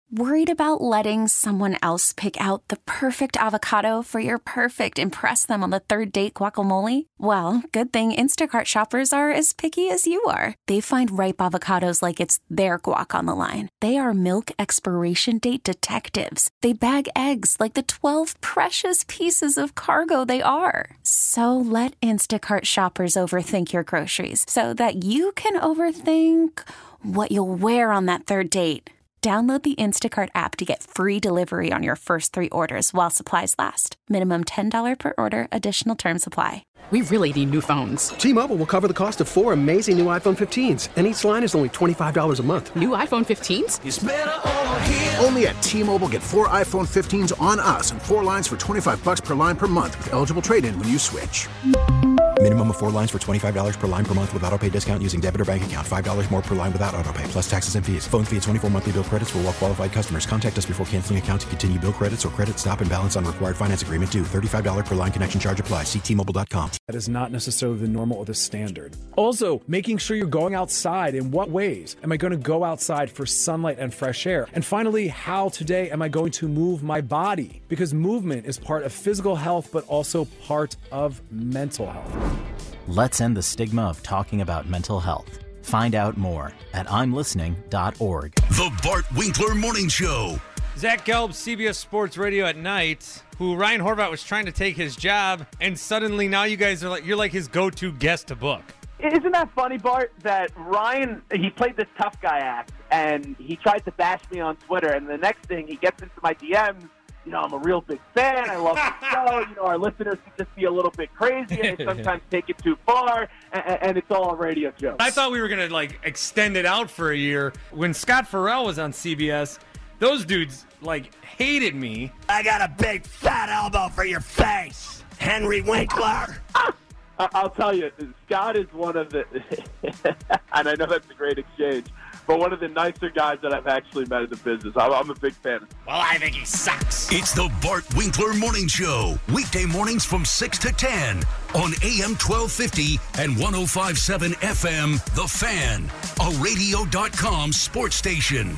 Worried about letting someone else pick out the perfect avocado for your perfect impress them on the third date guacamole? Well, good thing Instacart shoppers are as picky as you are. They find ripe avocados like it's their guac on the line. They are milk expiration date detectives. They bag eggs like the 12 precious pieces of cargo they are. So let Instacart shoppers overthink your groceries so that you can overthink what you'll wear on that third date. Download the Instacart app to get free delivery on your first 3 orders while supplies last. Minimum $10 per order. Additional terms apply. We really need new phones. T-Mobile will cover the cost of 4 amazing new iPhone 15s, and each line is only $25 a month. New iPhone 15s? It's better over here. Only at T-Mobile, get 4 iPhone 15s on us and 4 lines for $25 per line per month with eligible trade-in when you switch. Minimum of 4 lines for $25 per line per month with autopay discount using debit or bank account. $5 more per line without autopay, plus taxes and fees. Phone fee at 24 monthly bill credits for well-qualified customers. Contact us before canceling account to continue bill credits or credit stop and balance on required finance agreement due. $35 per line connection charge applies. See T-Mobile.com. That is not necessarily the normal or the standard. Also, making sure you're going outside. In what ways am I going to go outside for sunlight and fresh air? And finally, how today am I going to move my body? Because movement is part of physical health, but also part of mental health. Let's end the stigma of talking about mental health. Find out more at imlistening.org. The Bart Winkler Morning Show. Zach Gelb, CBS Sports Radio at night, who Ryan Horvat was trying to take his job, and suddenly now you guys are like, you're like his go-to guest to book. Isn't that funny, Bart, that Ryan, he played this tough guy act, and he tried to bash me on Twitter, and the next thing he gets into my DMs, you know, I'm a real big fan, I love the show, you know, our listeners can just be a little bit crazy, and they sometimes take it too far, and it's all a radio joke. I thought we were going to, like, extend it out for a year. When Scott Farrell was on CBS, those dudes, like, hated me. I got a big fat elbow for your face, Henry Winkler. I'll tell you, Scott is one of the, and I know that's a great exchange, but one of the nicer guys that I've actually met in the business. I'm a big fan. Well, I think he sucks. It's the Bart Winkler Morning Show. Weekday mornings from 6 to 10 on AM 1250 and 105.7 FM, The Fan, a radio.com sports station.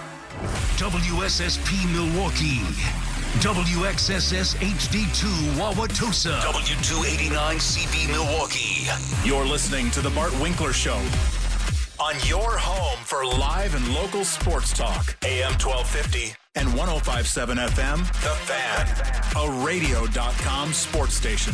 WSSP Milwaukee. WXSS HD2 Wauwatosa. W289 CB Milwaukee. You're listening to The Bart Winkler Show on your home for live and local sports talk. AM 1250 and 105.7 FM. The Fan, a radio.com sports station.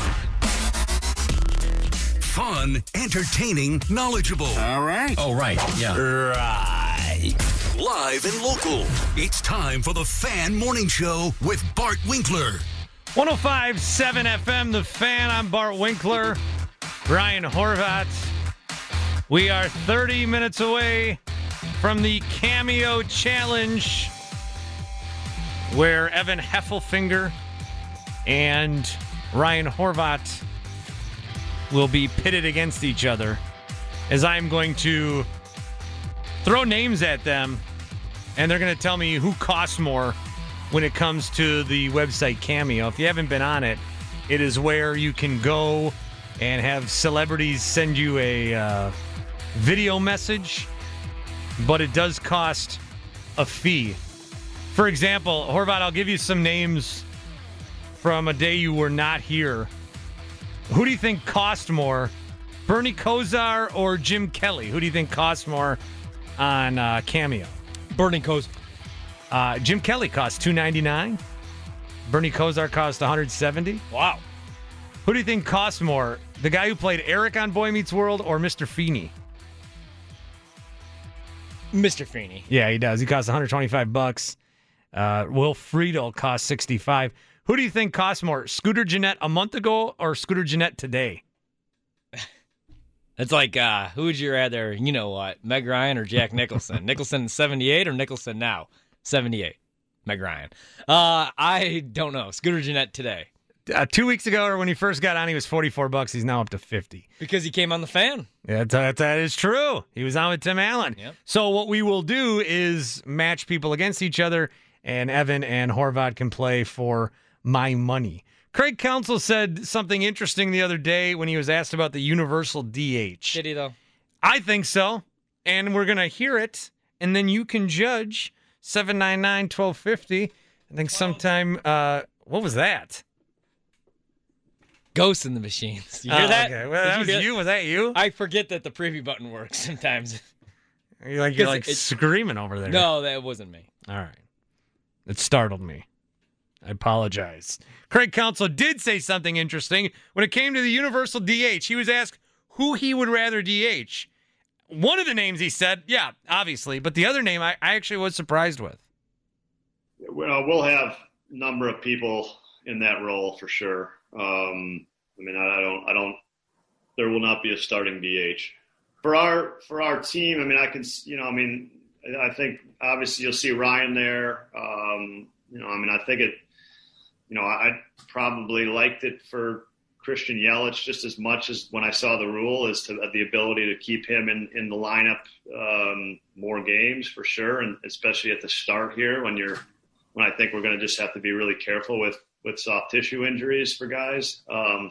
Fun, entertaining, knowledgeable. All right. Oh, right. Yeah. Right. Live and local. It's time for the Fan Morning Show with Bart Winkler. 105.7 FM, The Fan. I'm Bart Winkler. Ryan Horvat. We are 30 minutes away from the Cameo Challenge, where Evan Heffelfinger and Ryan Horvat will be pitted against each other, as I'm going to throw names at them, and they're going to tell me who costs more when it comes to the website Cameo. If you haven't been on it, it is where you can go and have celebrities send you a video message, but it does cost a fee. For example, Horvat, I'll give you some names from a day you were not here. Who do you think cost more, Bernie Kosar or Jim Kelly? Who do you think costs more on Cameo? Bernie Kosar. Jim Kelly costs $299. Bernie Kosar costs $170. Wow. Who do you think costs more, the guy who played Eric on Boy Meets World or Mr. Feeney? Mr. Feeney. Yeah, he does. He costs $125. Will Friedle costs $65. Who do you think costs more, Scooter Gennett a month ago or Scooter Gennett today? It's like, who would you rather, you know what, Meg Ryan or Jack Nicholson? Nicholson 78 or Nicholson now? 78. Meg Ryan. I don't know. Scooter Gennett today. 2 weeks ago, or when he first got on, he was $44. He's now up to $50. Because he came on The Fan. Yeah, that is true. He was on with Tim Allen. Yep. So what we will do is match people against each other, and Evan and Horvat can play for my money. Craig Counsell said something interesting the other day when he was asked about the universal DH. Did he, though? I think so. And we're going to hear it, and then you can judge. 799-1250. I think sometime, what was that? Ghosts in the Machines. You hear that? Okay. Well, that was you. Was that you? I forget that the preview button works sometimes. You're like screaming over there. No, that wasn't me. All right. It startled me. I apologize. Craig Counsell did say something interesting when it came to the universal DH. He was asked who he would rather DH. One of the names he said, yeah, obviously, but the other name I actually was surprised with. Well, we'll have a number of people in that role for sure. I don't. There will not be a starting DH for our team. I think obviously you'll see Ryan there. I think it. I probably liked it for Christian Yelich just as much as when I saw the rule, as to the ability to keep him in the lineup more games for sure, and especially at the start here when I think we're going to just have to be really careful with soft tissue injuries for guys.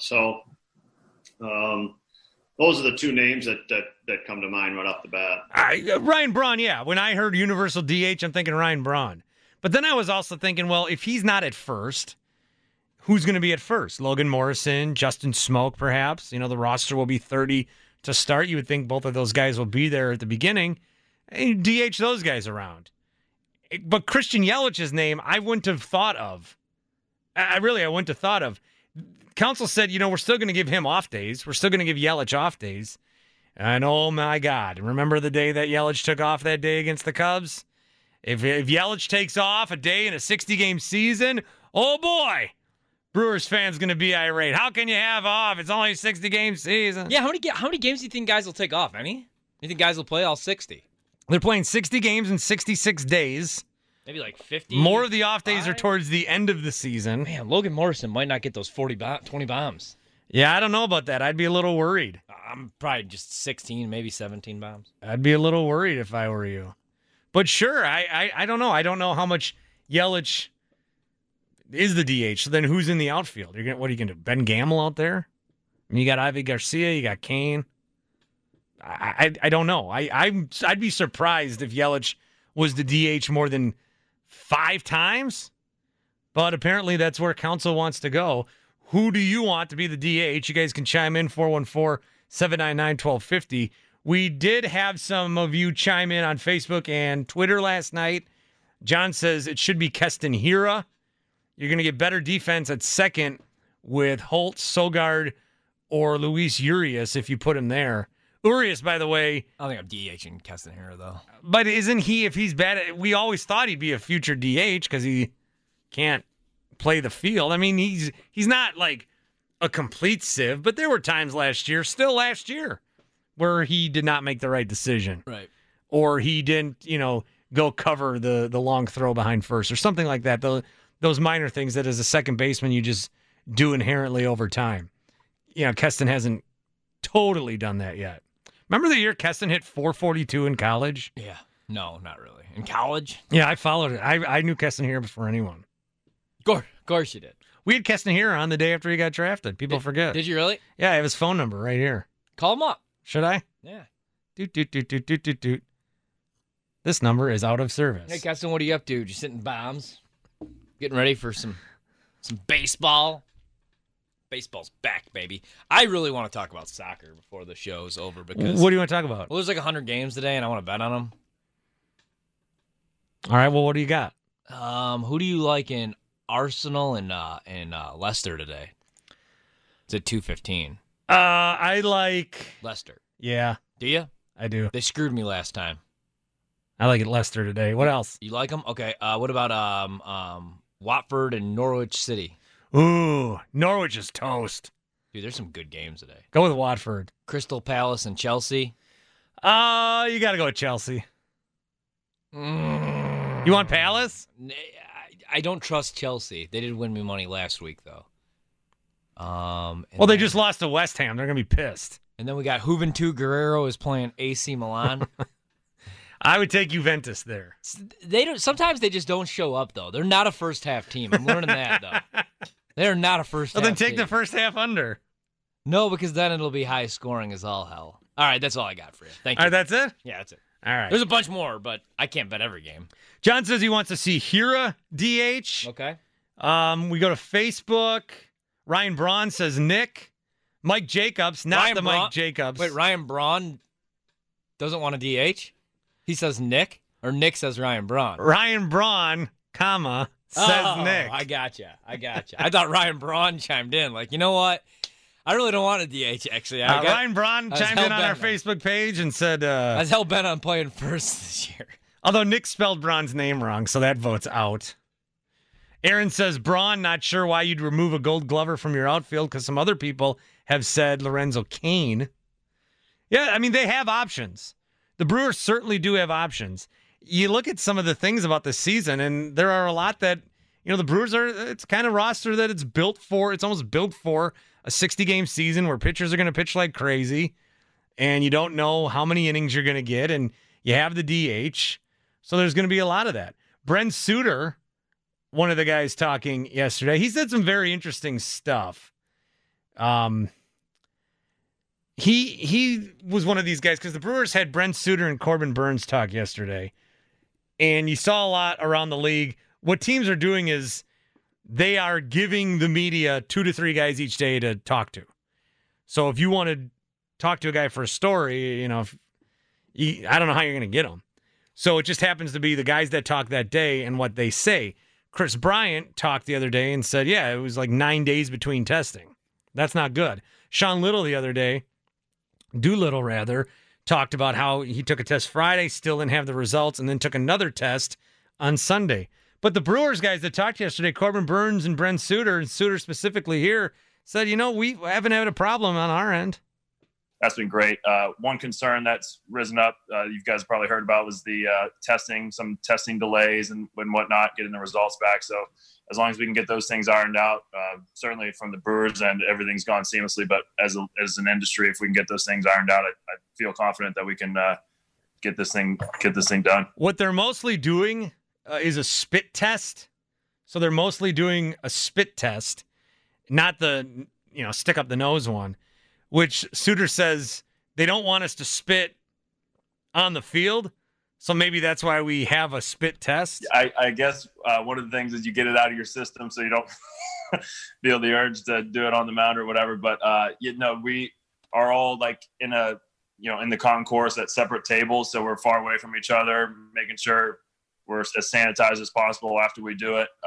Those are the two names that come to mind right off the bat. Ryan Braun, yeah. When I heard universal DH, I'm thinking Ryan Braun. But then I was also thinking, well, if he's not at first, who's going to be at first? Logan Morrison, Justin Smoke, perhaps. The roster will be 30 to start. You would think both of those guys will be there at the beginning. And DH those guys around. But Christian Yelich's name, I wouldn't have thought of. I wouldn't have thought of. Counsell said, we're still going to give him off days. We're still going to give Yelich off days. And oh my God, remember the day that Yelich took off that day against the Cubs? If Yelich takes off a day in a 60-game season, oh boy, Brewers fans going to be irate. How can you have off? It's only a 60-game season. Yeah, how many games do you think guys will take off? Any? You think guys will play all 60? They're playing 60 games in 66 days. Maybe like 50. More of the off days are towards the end of the season. Man, Logan Morrison might not get those 20 bombs. Yeah, I don't know about that. I'd be a little worried. I'm probably just 16, maybe 17 bombs. I'd be a little worried if I were you. But sure, I don't know. I don't know how much Yelich is the DH. So then who's in the outfield? What are you going to do? Ben Gamel out there? I mean, you got Ivy Garcia, you got Kane. I don't know. I'd be surprised if Yelich was the DH more than 5 times. But apparently that's where Counsell wants to go. Who do you want to be the DH? You guys can chime in 414-799-1250. We did have some of you chime in on Facebook and Twitter last night. John says it should be Keston Hiura. You're going to get better defense at second with Holt, Sogard, or Luis Urias if you put him there. Urias, by the way. I think I'm DHing Keston Hiura, though. But isn't he, if he's bad, we always thought he'd be a future DH because he can't play the field. I mean, he's not like a complete sieve, but there were times last year, where he did not make the right decision. Right. Or he didn't, go cover the long throw behind first or something like that. Those minor things that as a second baseman you just do inherently over time. Keston hasn't totally done that yet. Remember the year Keston hit .442 in college? Yeah. No, not really. In college? Yeah, I followed it. I knew Keston Hiura before anyone. Of course you did. We had Keston Hiura on the day after he got drafted. People forget. Did you really? Yeah, I have his phone number right here. Call him up. Should I? Yeah. Doot. This number is out of service. Hey, Keston, what are you up to? Just hitting bombs? Getting ready for some baseball? Baseball's back, baby. I really want to talk about soccer before the show's over because. What do you want to talk about? Well, there's like 100 games today, and I want to bet on them. All right. Well, what do you got? Who do you like in Arsenal and Leicester today? It's at 2:15. I like Leicester. Yeah. Do you? I do. They screwed me last time. I like it Leicester today. What else? You like them? Okay. What about Watford and Norwich City? Ooh, Norwich is toast. Dude, there's some good games today. Go with Watford. Crystal Palace and Chelsea. You got to go with Chelsea. You want Palace? I don't trust Chelsea. They did win me money last week, though. Well, they just lost to West Ham. They're going to be pissed. And then we got Juventud Guerrero is playing AC Milan. I would take Juventus there. Sometimes they just don't show up, though. They're not a first-half team. I'm learning that, though. They're not a first-half team. Well, then take team. the first half under. No, because then it'll be high-scoring as all hell. All right, that's all I got for you. Thank you. All right, that's it? Yeah, that's it. All right. There's a bunch more, but I can't bet every game. John says he wants to see Hira DH. Okay. We go to Facebook. Ryan Braun says Nick. Mike Jacobs, not Mike Jacobs. Wait, Ryan Braun doesn't want a DH? He says Nick, or Nick says Ryan Braun? Ryan Braun, says Nick. I gotcha. I thought Ryan Braun chimed in. Like, you know what? I really don't want a DH, actually. Ryan Braun chimed in on our Facebook page and said... I was hell-bent on playing first this year. Although Nick spelled Braun's name wrong, so that vote's out. Aaron says, Braun, not sure why you'd remove a Gold Glover from your outfield because some other people have said Lorenzo Cain. Yeah, I mean, they have options. The Brewers certainly do have options. You look at some of the things about this season, and there are a lot that, the Brewers it's kind of roster that it's almost built for a 60-game season where pitchers are going to pitch like crazy, and you don't know how many innings you're going to get, and you have the DH, so there's going to be a lot of that. Brent Suter, one of the guys talking yesterday, he said some very interesting stuff. He was one of these guys because the Brewers had Brent Suter and Corbin Burns talk yesterday, and you saw a lot around the league. What teams are doing is they are giving the media 2 to 3 guys each day to talk to. So if you want to talk to a guy for a story, I don't know how you're going to get them. So it just happens to be the guys that talk that day and what they say. Chris Bryant talked the other day and said, yeah, it was like 9 days between testing. That's not good. Sean Doolittle rather, talked about how he took a test Friday, still didn't have the results, and then took another test on Sunday. But the Brewers guys that talked yesterday, Corbin Burns and Brent Suter, and Suter specifically here, said, we haven't had a problem on our end. That's been great. One concern that's risen up, you guys probably heard about, was the some testing delays and whatnot, getting the results back. So as long as we can get those things ironed out, certainly from the Brewers end, everything's gone seamlessly. But as an industry, if we can get those things ironed out, I feel confident that we can get this thing done. What they're mostly doing is a spit test. So they're mostly doing a spit test, not the stick up the nose one, which Suter says they don't want us to spit on the field. So maybe that's why we have a spit test. I guess one of the things is you get it out of your system so you don't feel the urge to do it on the mound or whatever. But, we are all like in the concourse at separate tables. So we're far away from each other, making sure we're as sanitized as possible after we do it.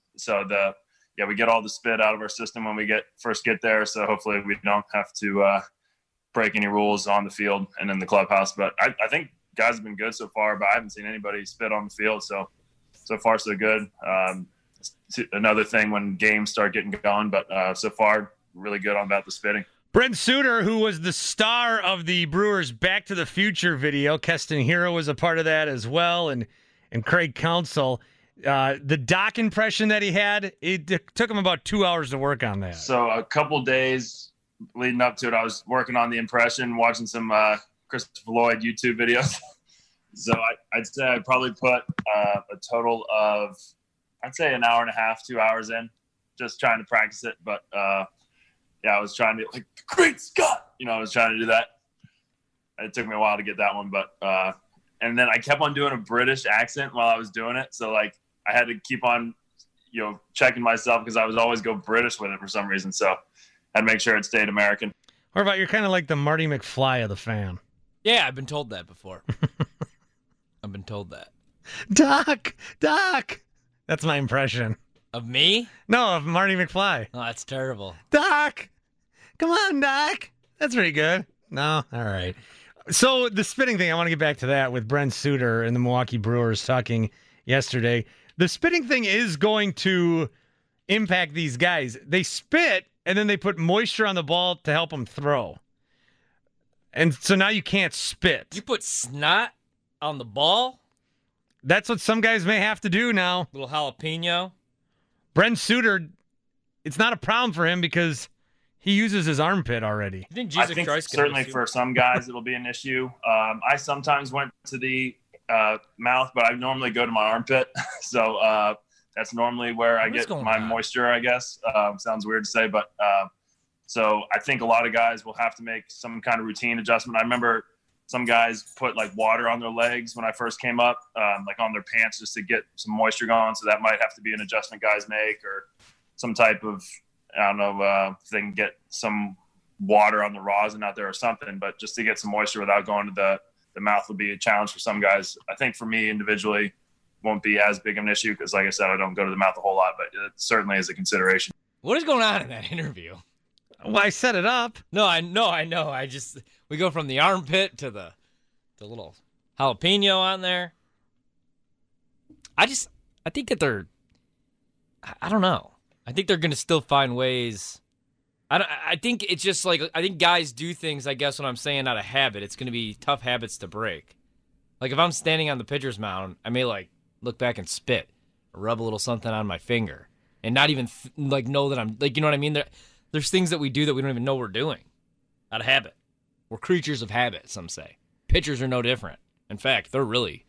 We get all the spit out of our system when we first get there. So hopefully we don't have to break any rules on the field and in the clubhouse. But I think guys have been good so far, but I haven't seen anybody spit on the field. So far so good. Another thing when games start getting going, but so far really good about the spitting. Brent Suter, who was the star of the Brewers Back to the Future video, Keston Hira was a part of that as well, and Craig Counsell. The doc impression that he had, it took him about 2 hours to work on that. So a couple days leading up to it, I was working on the impression, watching some Christopher Lloyd YouTube videos. So I'd say I probably put a total of, an hour and a half, 2 hours in, just trying to practice it. But I was trying to, like, great Scott, I was trying to do that. It took me a while to get that one, but and then I kept on doing a British accent while I was doing it. So like I had to keep on, checking myself because I was always go British with it for some reason. So I had to make sure it stayed American. What about, you're kind of like the Marty McFly of the Fan. Yeah, I've been told that before. I've been told that. Doc. That's my impression. Of me? No, of Marty McFly. Oh, that's terrible. Doc. Come on, Doc. That's pretty good. No? All right. So the spitting thing, I want to get back to that with Brent Suter and the Milwaukee Brewers talking yesterday. The spitting thing is going to impact these guys. They spit, and then they put moisture on the ball to help them throw. And so now you can't spit. You put snot on the ball? That's what some guys may have to do now. Little jalapeno. Brent Suter, it's not a problem for him because he uses his armpit already. I think certainly for some guys it'll be an issue. I sometimes went to the mouth, but I normally go to my armpit. So that's normally where I get my moisture, I guess. Sounds weird to say, but so I think a lot of guys will have to make some kind of routine adjustment. I remember some guys put like water on their legs when I first came up, like on their pants just to get some moisture going. So that might have to be an adjustment guys make, or some type of, I don't know, if they can get some water on the rosin out there or something, but just to get some moisture without going to the mouth would be a challenge for some guys. I think for me individually, won't be as big of an issue because, like I said, I don't go to the mouth a whole lot, but it certainly is a consideration. What is going on in that interview? Well, I set it up. No, I know. We go from the armpit to the little jalapeno on there. I think that I don't know. I think they're going to still find ways. I think it's just like, I think guys do things, I guess, when I'm saying out of habit. It's going to be tough habits to break. Like if I'm standing on the pitcher's mound, I may like look back and spit or rub a little something on my finger and not even know that I'm like, you know what I mean? There's things that we do that we don't even know we're doing out of habit. We're creatures of habit, some say. Pitchers are no different. In fact, they're really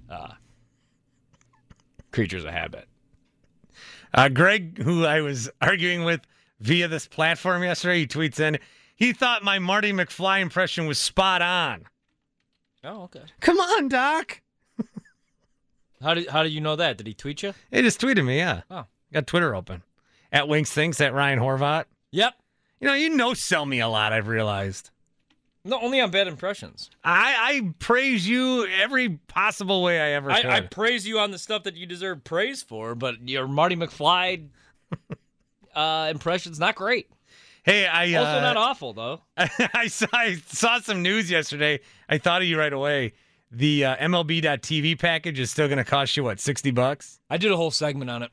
creatures of habit. Greg, who I was arguing with via this platform yesterday, he tweets in, he thought my Marty McFly impression was spot on. Oh, okay. Come on, Doc. How do you know that? Did he tweet you? He just tweeted me, yeah. Oh. Got Twitter open. At Winks Thinks, at Ryan Horvat. Yep. You know sell me a lot, I've realized. No, only on bad impressions. I praise you every possible way I ever could. I praise you on the stuff that you deserve praise for, but your Marty McFly impression's not great. Hey, also not awful, though. I saw some news yesterday. I thought of you right away. The MLB.TV package is still going to cost you, what, $60? I did a whole segment on it.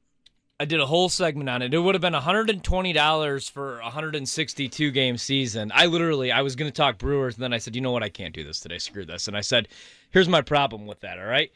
It would have been $120 for a 162-game season. I was going to talk Brewers, and then I said, you know what, I can't do this today. Screw this. And I said, here's my problem with that, all right?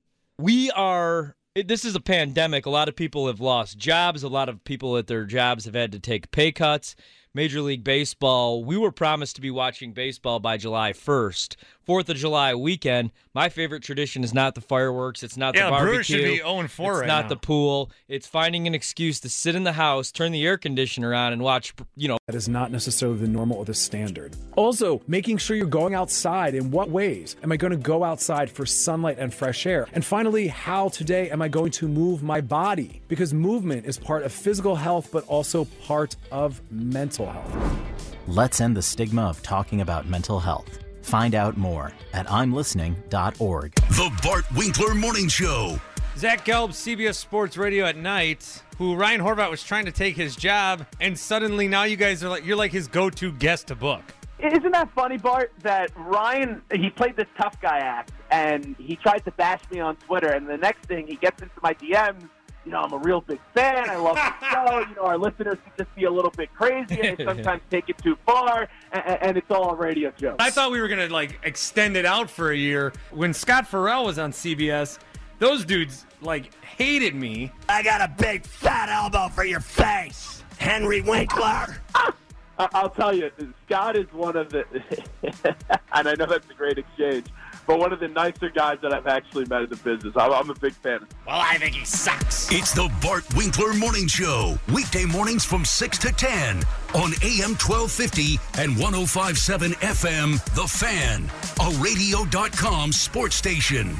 This is a pandemic. A lot of people have lost jobs. A lot of people at their jobs have had to take pay cuts. Major League Baseball, we were promised to be watching baseball by July 1st. 4th of July weekend, my favorite tradition is not the fireworks. It's not the barbecue. Brewers should be 0-4 right now. It's not the pool. It's finding an excuse to sit in the house, turn the air conditioner on, and watch, That is not necessarily the normal or the standard. Also, making sure you're going outside. In what ways am I going to go outside for sunlight and fresh air? And finally, how today am I going to move my body? Because movement is part of physical health, but also part of mental health. Let's end the stigma of talking about mental health. Find out more at imlistening.org. The Bart Winkler Morning Show. Zach Gelb, CBS Sports Radio at night, who Ryan Horvat was trying to take his job, and suddenly now you guys are you're like his go-to guest to book. Isn't that funny, Bart, that Ryan, he played this tough guy act, and he tried to bash me on Twitter, and the next thing he gets into my DMs, I'm a real big fan. I love the show. Our listeners can just be a little bit crazy and sometimes take it too far, and it's all a radio joke. I thought we were going to, extend it out for a year. When Scott Farrell was on CBS, those dudes, hated me. I got a big fat elbow for your face, Henry Winkler. I'll tell you, Scott is one of the, and I know that's a great exchange, but one of the nicer guys that I've actually met in the business. I'm a big fan. Well, I think he sucks. It's the Bart Winkler Morning Show. Weekday mornings from 6 to 10 on AM 1250 and 105.7 FM, The Fan, a radio.com sports station.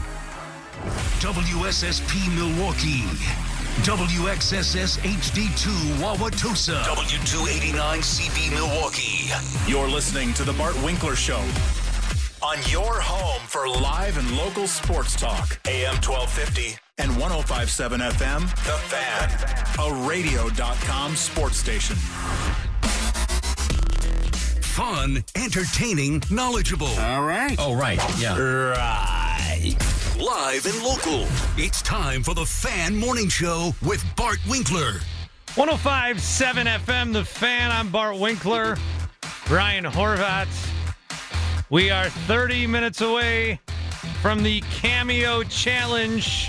WSSP Milwaukee. WXSS HD2 Wauwatosa. W289 CB Milwaukee. You're listening to The Bart Winkler Show on your home for live and local sports talk. AM 1250 and 105.7 FM. The Fan, a radio.com sports station. Fun, entertaining, knowledgeable. All right. Oh, right. Yeah. Right. Live and local. It's time for the Fan Morning Show with Bart Winkler. 105.7 FM, The Fan. I'm Bart Winkler. Ryan Horvat. We are 30 minutes away from the Cameo Challenge,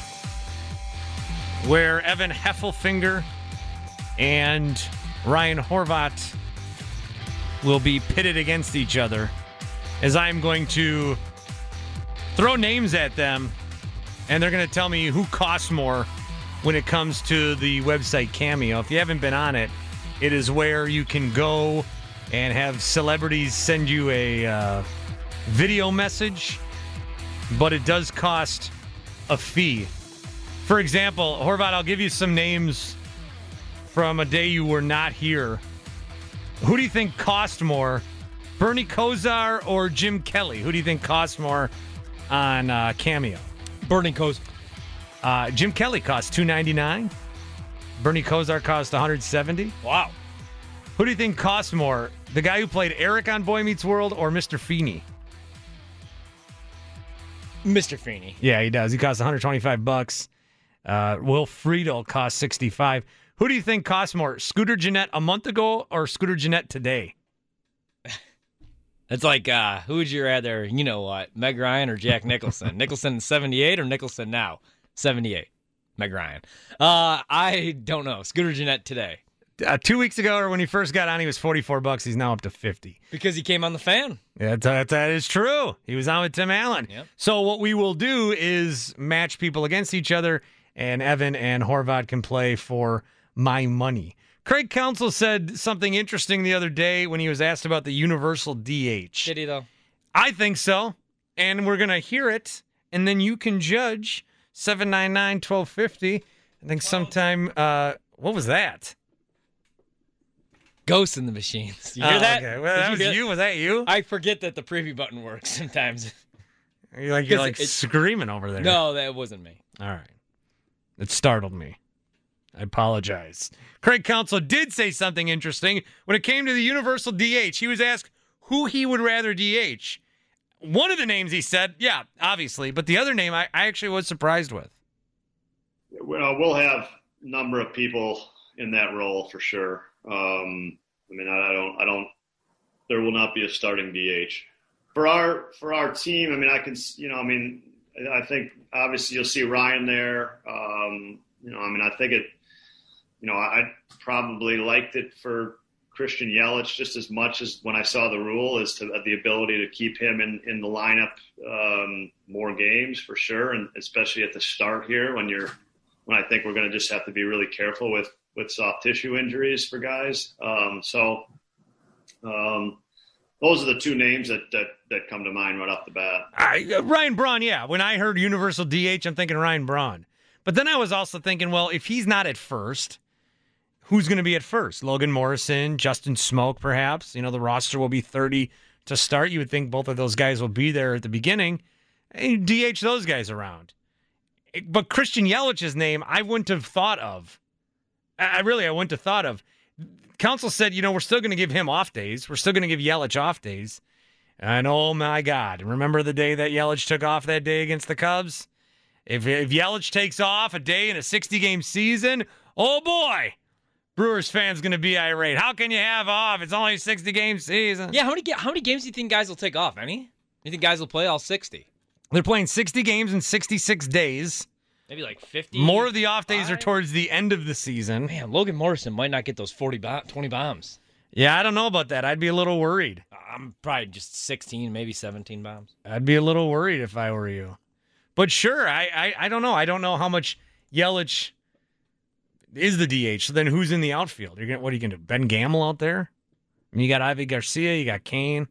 where Evan Heffelfinger and Ryan Horvat will be pitted against each other, as I'm going to throw names at them, and they're going to tell me who costs more when it comes to the website Cameo. If you haven't been on it, it is where you can go and have celebrities send you a video message, but it does cost a fee. For example, Horvat, I'll give you some names from a day you were not here. Who do you think cost more, Bernie Kosar or Jim Kelly? Who do you think cost more on Cameo? Bernie Kosar. Jim Kelly cost $299. Bernie Kosar cost $170. Wow. Who do you think cost more, the guy who played Eric on Boy Meets World or Mr. Feeney? Mr. Feeney. Yeah, he does. He costs $125. Will Friedel costs $65. Who do you think cost more, Scooter Gennett a month ago or Scooter Gennett today? It's like, who would you rather, you know what, Meg Ryan or Jack Nicholson? Nicholson in 78 or Nicholson now? 78. Meg Ryan. I don't know. Scooter Gennett today. 2 weeks ago, or when he first got on, he was $44. He's now up to $50. Because he came on the Fan. Yeah, that is true. He was on with Tim Allen. Yep. So what we will do is match people against each other, and Evan and Horvat can play for my money. Craig Counsell said something interesting the other day when he was asked about the universal DH. Did he, though? I think so. And we're going to hear it, and then you can judge. 799-1250. I think sometime, what was that? Ghosts in the Machines. You hear that? Okay. Well, that was you. Was that you? I forget that the preview button works sometimes. You're like screaming over there. No, that wasn't me. All right. It startled me. I apologize. Craig Counsell did say something interesting. When it came to the universal DH, he was asked who he would rather DH. One of the names he said, yeah, obviously, but the other name I actually was surprised with. Well, we'll have a number of people in that role for sure. I mean, I don't. There will not be a starting DH for our team. I mean, I think obviously you'll see Ryan there. I think it. I probably liked it for Christian Yelich just as much as when I saw the rule, as to the ability to keep him in the lineup more games for sure, and especially at the start here when I think we're going to just have to be really careful with soft tissue injuries for guys. Those are the two names that come to mind right off the bat. Ryan Braun, yeah. When I heard universal DH, I'm thinking Ryan Braun. But then I was also thinking, well, if he's not at first, who's going to be at first? Logan Morrison, Justin Smoke, perhaps. The roster will be 30 to start. You would think both of those guys will be there at the beginning. And DH those guys around. But Christian Yelich's name, I wouldn't have thought of. I wouldn't have thought of. Counsell said, we're still going to give him off days. We're still going to give Yelich off days. And oh my God, remember the day that Yelich took off that day against the Cubs? If Yelich takes off a day in a 60-game season, oh boy, Brewers fans going to be irate. How can you have off? It's only a 60-game season. Yeah, how many games do you think guys will take off? Any? You think guys will play all 60? They're playing 60 games in 66 days. Maybe like 50. More of the off days are towards the end of the season. Man, Logan Morrison might not get those 20 bombs. Yeah, I don't know about that. I'd be a little worried. I'm probably just 16, maybe 17 bombs. I'd be a little worried if I were you. But sure, I don't know. I don't know how much Yelich is the DH. So then who's in the outfield? What are you going to do? Ben Gamble out there? I mean, you got Ivy Garcia, you got Kane.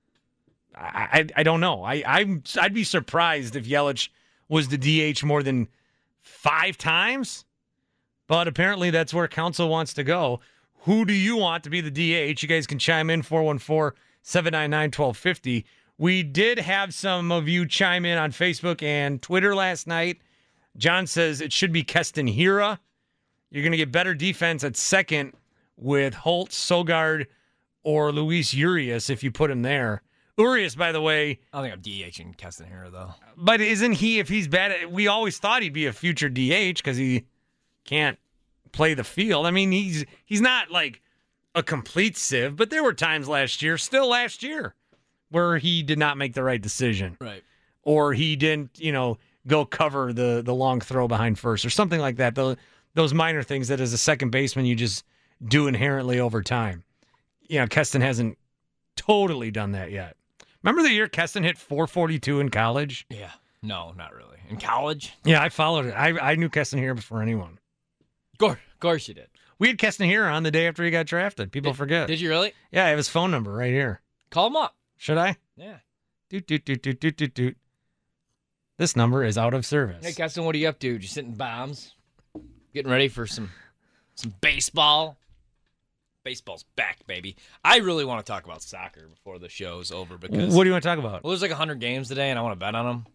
I don't know. I'd be surprised if Yelich was the DH more than 5 times. But apparently that's where Counsell wants to go. Who do you want to be the DH? You guys can chime in 414-799-1250. We did have some of you chime in on Facebook and Twitter last night. John says it should be Keston Hiura. You're going to get better defense at second with Holt, Sogard, or Luis Urias if you put him there. Urias, by the way. I don't think I'm DHing Keston Hiura, though. But isn't he, if he's bad, we always thought he'd be a future DH because he can't play the field. I mean, he's not like a complete sieve, but there were times last year, where he did not make the right decision. Right. Or he didn't, go cover the long throw behind first or something like that. Those minor things that as a second baseman you just do inherently over time. Keston hasn't totally done that yet. Remember the year Keston hit .442 in college? Yeah. No, not really. In college? Yeah, I followed it. I knew Keston Hiura before anyone. Of course you did. We had Keston Hiura on the day after he got drafted. People forget. Did you really? Yeah, I have his phone number right here. Call him up. Should I? Yeah. Doot. This number is out of service. Hey, Keston, what are you up to? Just hitting bombs? Getting ready for some baseball? Baseball's back, baby. I really want to talk about soccer before the show's over because... What do you want to talk about? Well, there's like 100 games today, and I want to bet on them.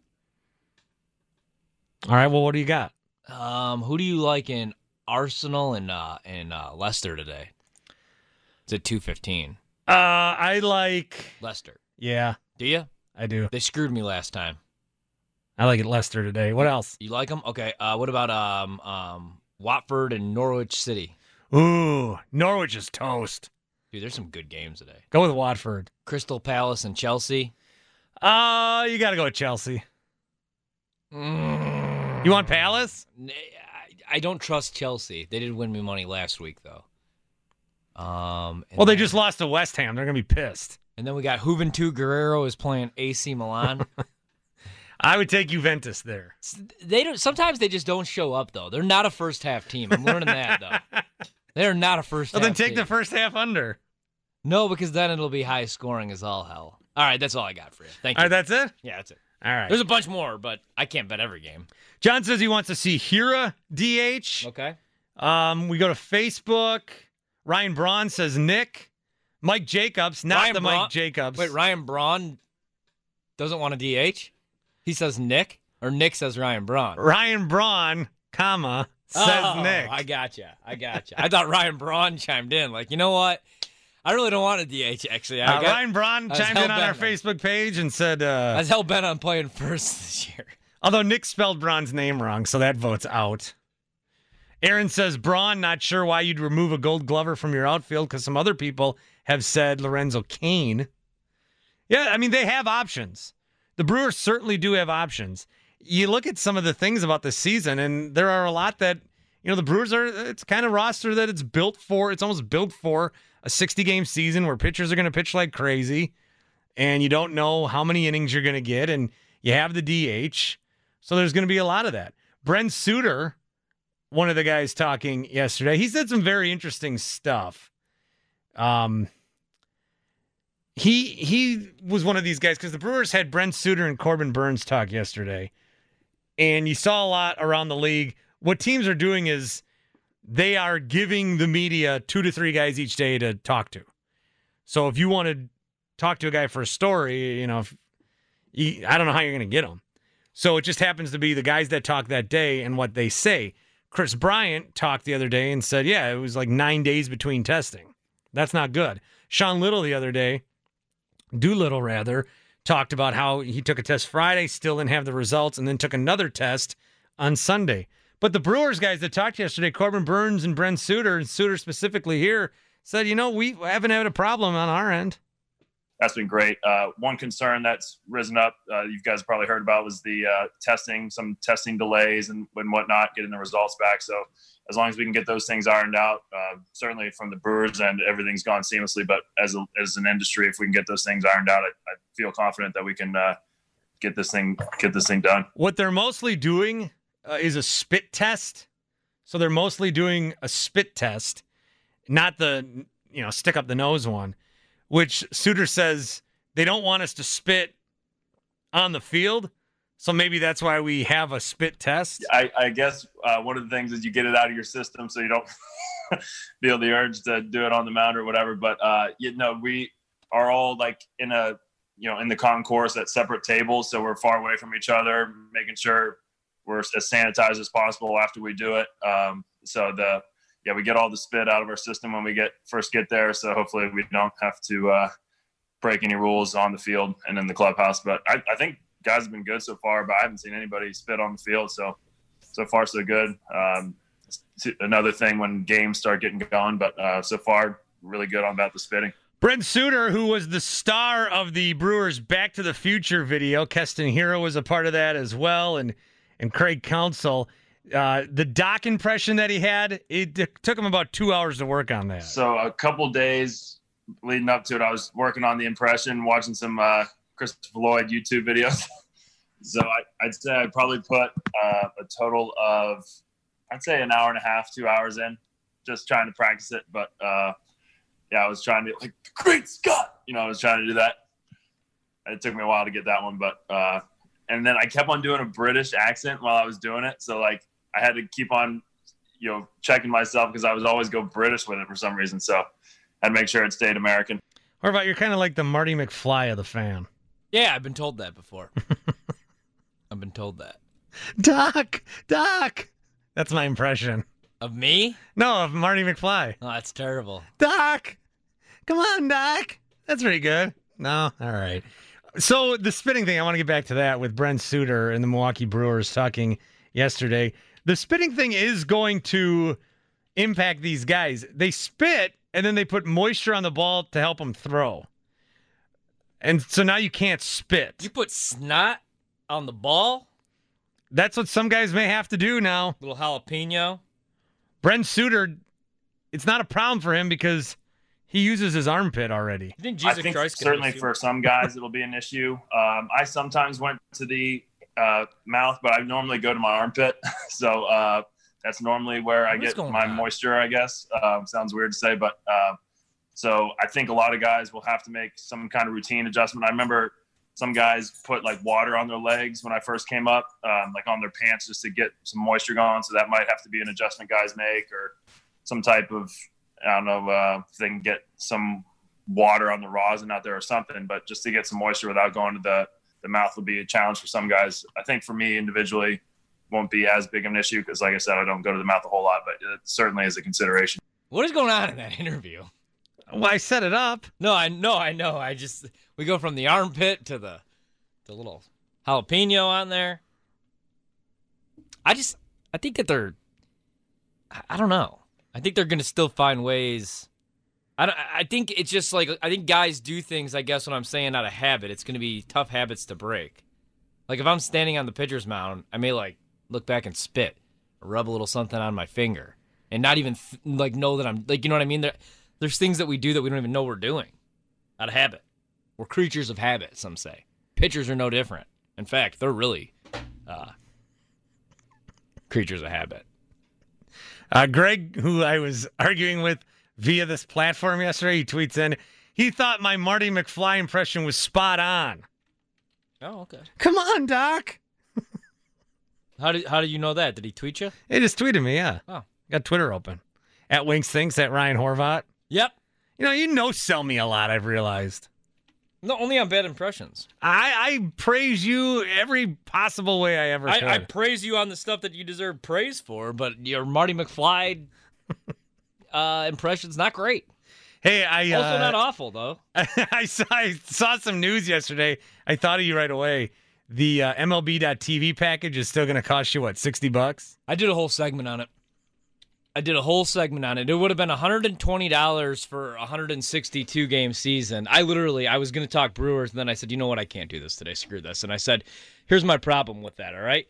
All right, well, what do you got? Who do you like in Arsenal and Leicester today? It's at 2:15. I like... Leicester. Yeah. Do you? I do. They screwed me last time. I like it Leicester today. What else? You like them? Okay. What about Watford and Norwich City? Ooh, Norwich is toast. Dude, there's some good games today. Go with Watford. Crystal Palace and Chelsea. You got to go with Chelsea. You want Palace? I don't trust Chelsea. They did win me money last week, though. Well, they just lost to West Ham. They're going to be pissed. And then we got Juventud Guerrero is playing AC Milan. I would take Juventus there. They don't. Sometimes they just don't show up, though. They're not a first-half team. I'm learning that, though. They're not a first-half team. Well, then take team. the first half under. No, because then it'll be high scoring as all hell. All right, that's all I got for you. Thank you. All right, that's it? Yeah, that's it. All right. There's a bunch more, but I can't bet every game. John says he wants to see Hira DH. Okay. We go to Facebook. Ryan Braun says Nick. Mike Jacobs, not Mike Jacobs. Wait, Ryan Braun doesn't want a DH? He says Nick, or Nick says Ryan Braun? Ryan Braun, comma, says Nick. I gotcha. I thought Ryan Braun chimed in. Like, you know what? I really don't want a DH, actually. Ryan Braun chimed in on our Facebook page and said... I was hell-bent on playing first this year. Although Nick spelled Braun's name wrong, so that vote's out. Aaron says, Braun, not sure why you'd remove a Gold Glover from your outfield because some other people have said Lorenzo Cain. Yeah, I mean, they have options. The Brewers certainly do have options. You look at some of the things about the season, and there are a lot that, the Brewers it's kind of roster that it's almost built for a 60-game season where pitchers are going to pitch like crazy, and you don't know how many innings you're going to get, and you have the DH, so there's going to be a lot of that. Brent Suter, one of the guys talking yesterday, he said some very interesting stuff. He was one of these guys because the Brewers had Brent Suter and Corbin Burns talk yesterday, and you saw a lot around the league. What teams are doing is they are giving the media 2 to 3 guys each day to talk to. So if you want to talk to a guy for a story, I don't know how you're going to get them. So it just happens to be the guys that talk that day and what they say. Chris Bryant talked the other day and said, yeah, it was like 9 days between testing. That's not good. Sean Doolittle the other day, talked about how he took a test Friday, still didn't have the results, and then took another test on Sunday. But the Brewers guys that talked yesterday, Corbin Burns and Brent Suter, and Suter specifically here, said, we haven't had a problem on our end. That's been great. One concern that's risen up, you guys probably heard about, was the some testing delays and whatnot, getting the results back. So as long as we can get those things ironed out, certainly from the Brewers end, everything's gone seamlessly. But as an industry, if we can get those things ironed out, I feel confident that we can get this thing done. What they're mostly doing is a spit test. So they're mostly doing a spit test, not the stick up the nose one, which Suter says they don't want us to spit on the field. So maybe that's why we have a spit test. I guess one of the things is you get it out of your system so you don't feel the urge to do it on the mound or whatever. But, we are all like in the concourse at separate tables. So we're far away from each other, making sure we're as sanitized as possible after we do it. We get all the spit out of our system when we first get there. So hopefully we don't have to break any rules on the field and in the clubhouse. But I think guys have been good so far, but I haven't seen anybody spit on the field. So far so good. Another thing when games start getting going, but so far really good on about the spitting. Brent Suter, who was the star of the Brewers Back to the Future video, Keston Hira was a part of that as well, and Craig Counsell. The doc impression that he had, it took him about 2 hours to work on that. So a couple days leading up to it, I was working on the impression, watching some Christopher Lloyd YouTube videos. So I'd say I probably put a total of, an hour and a half, 2 hours in, just trying to practice it. But I was trying to, like, great Scott, I was trying to do that. it took me a while to get that one, but and then I kept on doing a British accent while I was doing it. So like I had to keep on, checking myself because I was always go British with it for some reason. So I had to make sure it stayed American. What about you're kind of like the Marty McFly of the Fan? Yeah, I've been told that before. I've been told that. Doc. That's my impression. Of me? No, of Marty McFly. Oh, that's terrible. Doc. Come on, Doc. That's pretty good. No? All right. So the spitting thing, I want to get back to that with Brent Suter and the Milwaukee Brewers talking yesterday. The spitting thing is going to impact these guys. They spit, and then they put moisture on the ball to help them throw. And so now you can't spit. You put snot on the ball? That's what some guys may have to do now. Little jalapeno. Brent Suter, it's not a problem for him because he uses his armpit already. You think Jesus I think Christ certainly for some guys it'll be an issue. I sometimes went to the mouth, but I normally go to my armpit. So that's normally where I get my moisture, I guess. Sounds weird to say, but so I think a lot of guys will have to make some kind of routine adjustment. I remember some guys put like water on their legs when I first came up, like on their pants just to get some moisture going. So that might have to be an adjustment guys make, or some type of, I don't know, if they can get some water on the rosin out there or something, but just to get some moisture without going to the mouth will be a challenge for some guys. I think for me individually won't be as big of an issue because, like I said, I don't go to the mouth a whole lot, but it certainly is a consideration. What is going on in that interview? Well, I set it up. No, I know. We go from the armpit to the little jalapeno on there. I think that I don't know. I think they're going to still find ways. I think it's just like, I think guys do things, I guess, when I'm saying out of habit. It's going to be tough habits to break. Like if I'm standing on the pitcher's mound, I may like look back and spit or rub a little something on my finger and not even like know that I'm like, you know what I mean? There's things that we do that we don't even know we're doing out of habit. We're creatures of habit, some say. Pitchers are no different. In fact, they're really creatures of habit. Greg, who I was arguing with via this platform yesterday, he tweets in, he thought my Marty McFly impression was spot on. Oh, okay. Come on, Doc. How did you know that? Did he tweet you? He just tweeted me, yeah. Oh. Got Twitter open. At Winks Thinks, at Ryan Horvat. Yep. You know sell me a lot, I've realized. No, only on bad impressions. I praise you every possible way I ever could. I praise you on the stuff that you deserve praise for, but your Marty McFly impression's not great. Hey, also not awful though. I saw some news yesterday. I thought of you right away. The MLB.TV package is still going to cost you what, $60? I did a whole segment on it. It would have been $120 for a 162-game season. I was going to talk Brewers, and then I said, you know what, I can't do this today. Screw this. And I said, here's my problem with that, all right?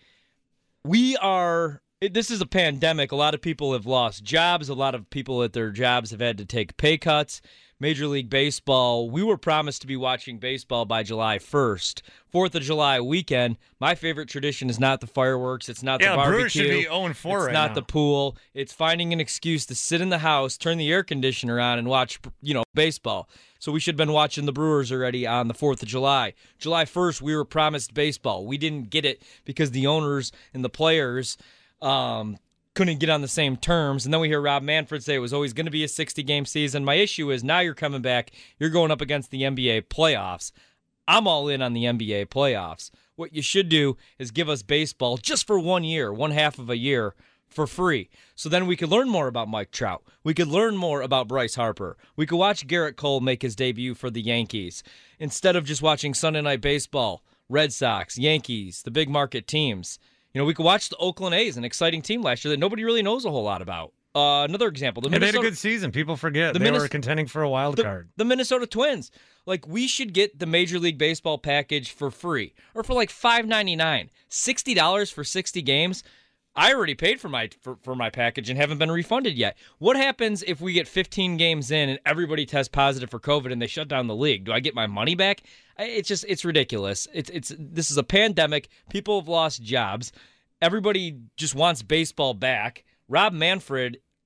This is a pandemic. A lot of people have lost jobs. A lot of people at their jobs have had to take pay cuts. Major League Baseball, we were promised to be watching baseball by July 1st. 4th of July weekend, my favorite tradition is not the fireworks. It's not the barbecue. Brewers should be 0-4 It's right not now. the pool. It's finding an excuse to sit in the house, turn the air conditioner on, and watch, baseball. So we should have been watching the Brewers already on the 4th of July. July 1st, we were promised baseball. We didn't get it because the owners and the players couldn't get on the same terms. And then we hear Rob Manfred say it was always going to be a 60-game season. My issue is now you're coming back. You're going up against the NBA playoffs. I'm all in on the NBA playoffs. What you should do is give us baseball just for 1 year, one half of a year, for free. So then we could learn more about Mike Trout. We could learn more about Bryce Harper. We could watch Garrett Cole make his debut for the Yankees. Instead of just watching Sunday Night Baseball, Red Sox, Yankees, the big market teams. We could watch the Oakland A's, an exciting team last year that nobody really knows a whole lot about. Another example. They had a good season. People forget. They were contending for a wild card. The Minnesota Twins. We should get the Major League Baseball package for free. Or for $5.99. $60 for 60 games. I already paid for my package and haven't been refunded yet. What happens if we get 15 games in and everybody tests positive for COVID and they shut down the league? Do I get my money back? It's ridiculous. This is a pandemic. People have lost jobs. Everybody just wants baseball back. Rob Manfred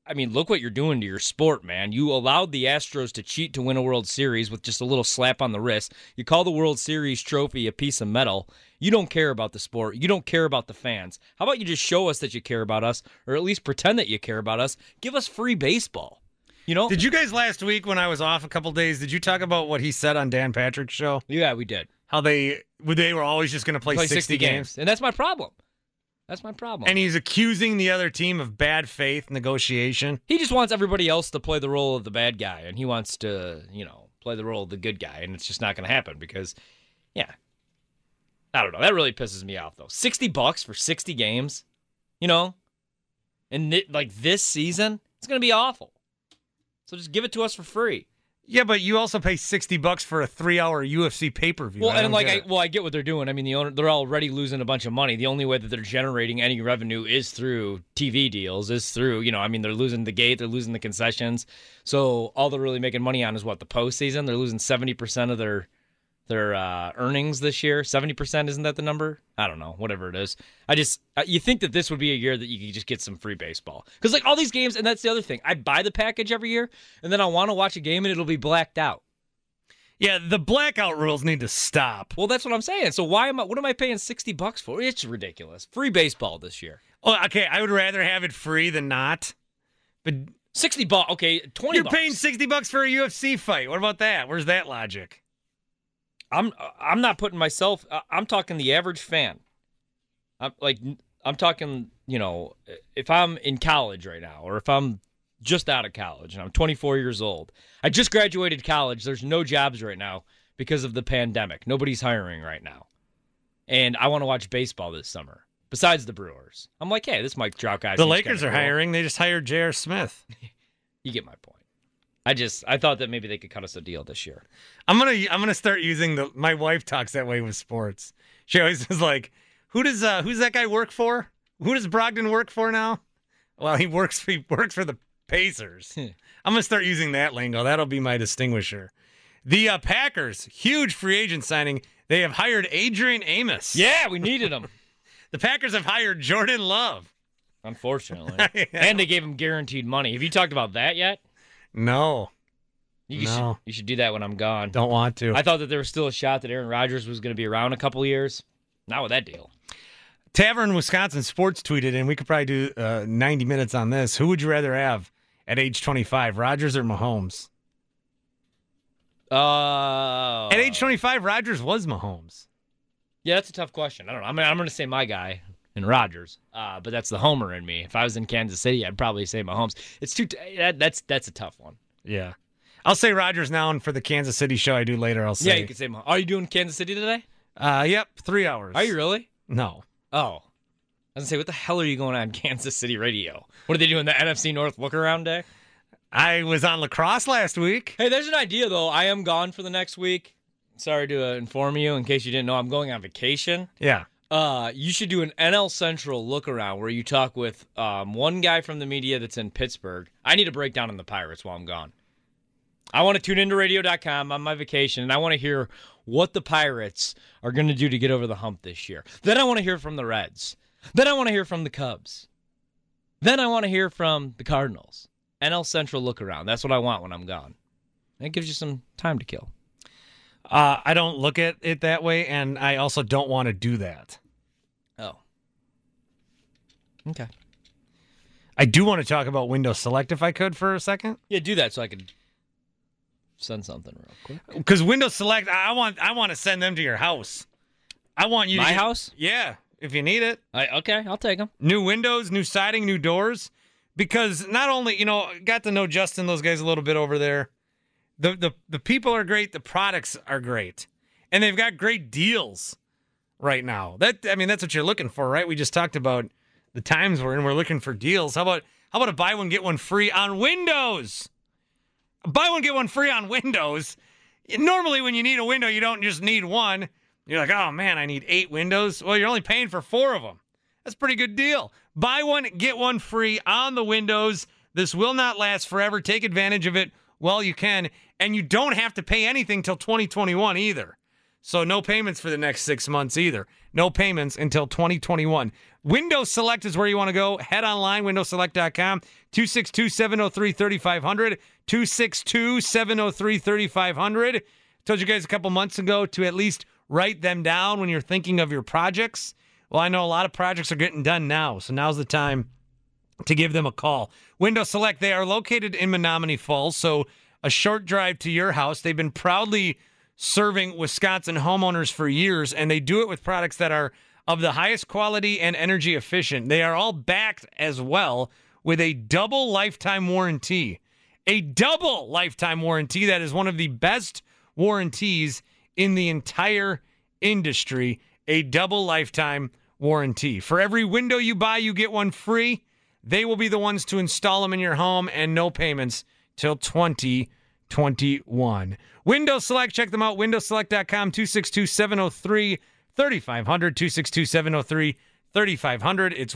I mean, look what you're doing to your sport, man. You allowed the Astros to cheat to win a World Series with just a little slap on the wrist. You call the World Series trophy a piece of metal. You don't care about the sport. You don't care about the fans. How about you just show us that you care about us, or at least pretend that you care about us? Give us free baseball. You know? Did you guys last week when I was off a couple days, did you talk about what he said on Dan Patrick's show? Yeah, we did. How they were always just going to play 60 games. And that's my problem. That's my problem. And he's accusing the other team of bad faith negotiation. He just wants everybody else to play the role of the bad guy, and he wants to, play the role of the good guy, and it's just not going to happen because, I don't know. That really pisses me off, though. $60 for 60 games, and this season, it's going to be awful. So just give it to us for free. Yeah, but you also pay $60 for a 3-hour UFC pay-per-view. Well, I get what they're doing. I mean, they're already losing a bunch of money. The only way that they're generating any revenue is through TV deals, is through, they're losing the gate, they're losing the concessions. So all they're really making money on is what, the postseason? They're losing 70% of their earnings this year. 70%, isn't that the number? I don't know, whatever it is. You think that this would be a year that you could just get some free baseball. Because all these games, and that's the other thing, I buy the package every year, and then I want to watch a game, and it'll be blacked out. Yeah, the blackout rules need to stop. Well, that's what I'm saying. So what am I paying $60 for? It's ridiculous. Free baseball this year. Oh, okay, I would rather have it free than not. But $60, okay, $20. You're paying $60 for a UFC fight. What about that? Where's that logic? I'm not putting myself. I'm talking the average fan. I'm talking. If I'm in college right now, or if I'm just out of college and I'm 24 years old, I just graduated college. There's no jobs right now because of the pandemic. Nobody's hiring right now, and I want to watch baseball this summer. Besides the Brewers, I'm like, hey, this Mike Trout guy. The Lakers are hiring. They just hired J.R. Smith. You get my point. I thought that maybe they could cut us a deal this year. I'm gonna start using my wife talks that way with sports. She always is like, who's that guy work for? Who does Brogdon work for now? Well, he works for the Pacers. I'm gonna start using that lingo. That'll be my distinguisher. The Packers, huge free agent signing. They have hired Adrian Amos. Yeah, we needed him. The Packers have hired Jordan Love. Unfortunately. And they gave him guaranteed money. Have you talked about that yet? No. You should do that when I'm gone. Don't want to. I thought that there was still a shot that Aaron Rodgers was going to be around a couple of years. Not with that deal. Tavern Wisconsin Sports tweeted, and we could probably do 90 minutes on this. Who would you rather have at age 25, Rodgers or Mahomes? At age 25, Rodgers was Mahomes. Yeah, that's a tough question. I don't know. I'm going to say my guy and Rodgers, but that's the homer in me. If I was in Kansas City, I'd probably say Mahomes. It's that's a tough one. Yeah, I'll say Rodgers now, and for the Kansas City show I do later, I'll say. Yeah, you can say Mahomes. Are you doing Kansas City today? Yep, 3 hours. Are you really? No. Oh, I was gonna say, what the hell are you going on Kansas City radio? What are they doing, the NFC North look around day? I was on lacrosse last week. Hey, there's an idea though. I am gone for the next week. Sorry to inform you, in case you didn't know, I'm going on vacation. Yeah. You should do an NL Central look around where you talk with one guy from the media that's in Pittsburgh. I need a breakdown on the Pirates while I'm gone. I want to tune into radio.com on my vacation, and I want to hear what the Pirates are going to do to get over the hump this year. Then I want to hear from the Reds. Then I want to hear from the Cubs. Then I want to hear from the Cardinals. NL Central look around. That's what I want when I'm gone. And it gives you some time to kill. I don't look at it that way, and I also don't want to do that. Oh. Okay. I do want to talk about Windows Select if I could for a second. Yeah, do that so I could send something real quick. Because Windows Select, I want to send them to your house. I want you My house? Yeah, if you need it. Okay, I'll take them. New windows, new siding, new doors. Because not only, got to know Justin, those guys a little bit over there. The people are great. The products are great. And they've got great deals right now. That's what you're looking for, right? We just talked about the times we're in. We're looking for deals. How about a buy one, get one free on Windows? Buy one, get one free on Windows. Normally when you need a window, you don't just need one. You're like, oh man, I need 8 windows. Well, you're only paying for 4 of them. That's a pretty good deal. Buy one, get one free on the Windows. This will not last forever. Take advantage of it while you can. And you don't have to pay anything till 2021 either. So no payments for the next 6 months either. No payments until 2021. Windows Select is where you want to go. Head online, windowselect.com, 262-703-3500, 262-703-3500. Told you guys a couple months ago to at least write them down when you're thinking of your projects. Well, I know a lot of projects are getting done now, so now's the time to give them a call. Windows Select, they are located in Menominee Falls, so a short drive to your house. They've been proudly serving Wisconsin homeowners for years, and they do it with products that are of the highest quality and energy efficient. They are all backed as well with a double lifetime warranty. A double lifetime warranty that is one of the best warranties in the entire industry. A double lifetime warranty. For every window you buy, you get one free. They will be the ones to install them in your home, and no payments till 2021. Windows Select, check them out, windowselect.com, 262-703-3500, 262-703-3500. It's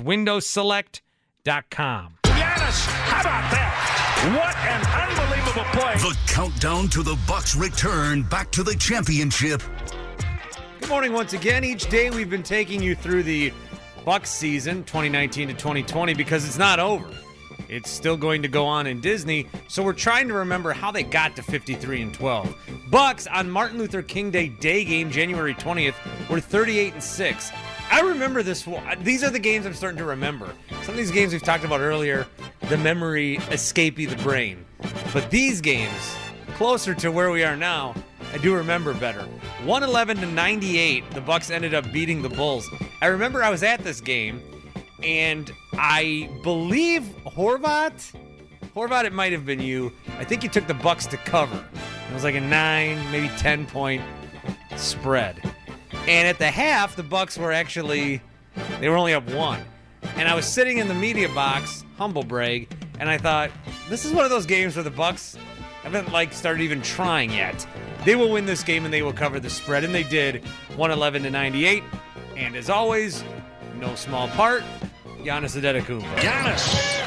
windowselect.com. Giannis, how about that? What an unbelievable play. The countdown to the Bucks' return back to the championship. Good morning once again. Each day we've been taking you through the Bucks season, 2019 to 2020, because it's not over. It's still going to go on in Disney, so we're trying to remember how they got to 53-12. Bucks on Martin Luther King Day game, January 20th, were 38-6. I remember this. These are the games I'm starting to remember. Some of these games we've talked about earlier, the memory escapee the brain. But these games, closer to where we are now, I do remember better. 111-98, the Bucks ended up beating the Bulls. I remember I was at this game, and I believe Horvat, it might have been you. I think you took the Bucks to cover. It was like a 9, maybe 10-point spread. And at the half, the Bucks were they were only up 1. And I was sitting in the media box, humble brag, and I thought, this is one of those games where the Bucks haven't started even trying yet. They will win this game and they will cover the spread, and they did, 111-98. And as always, no small part, Giannis Antetokounmpo. Giannis,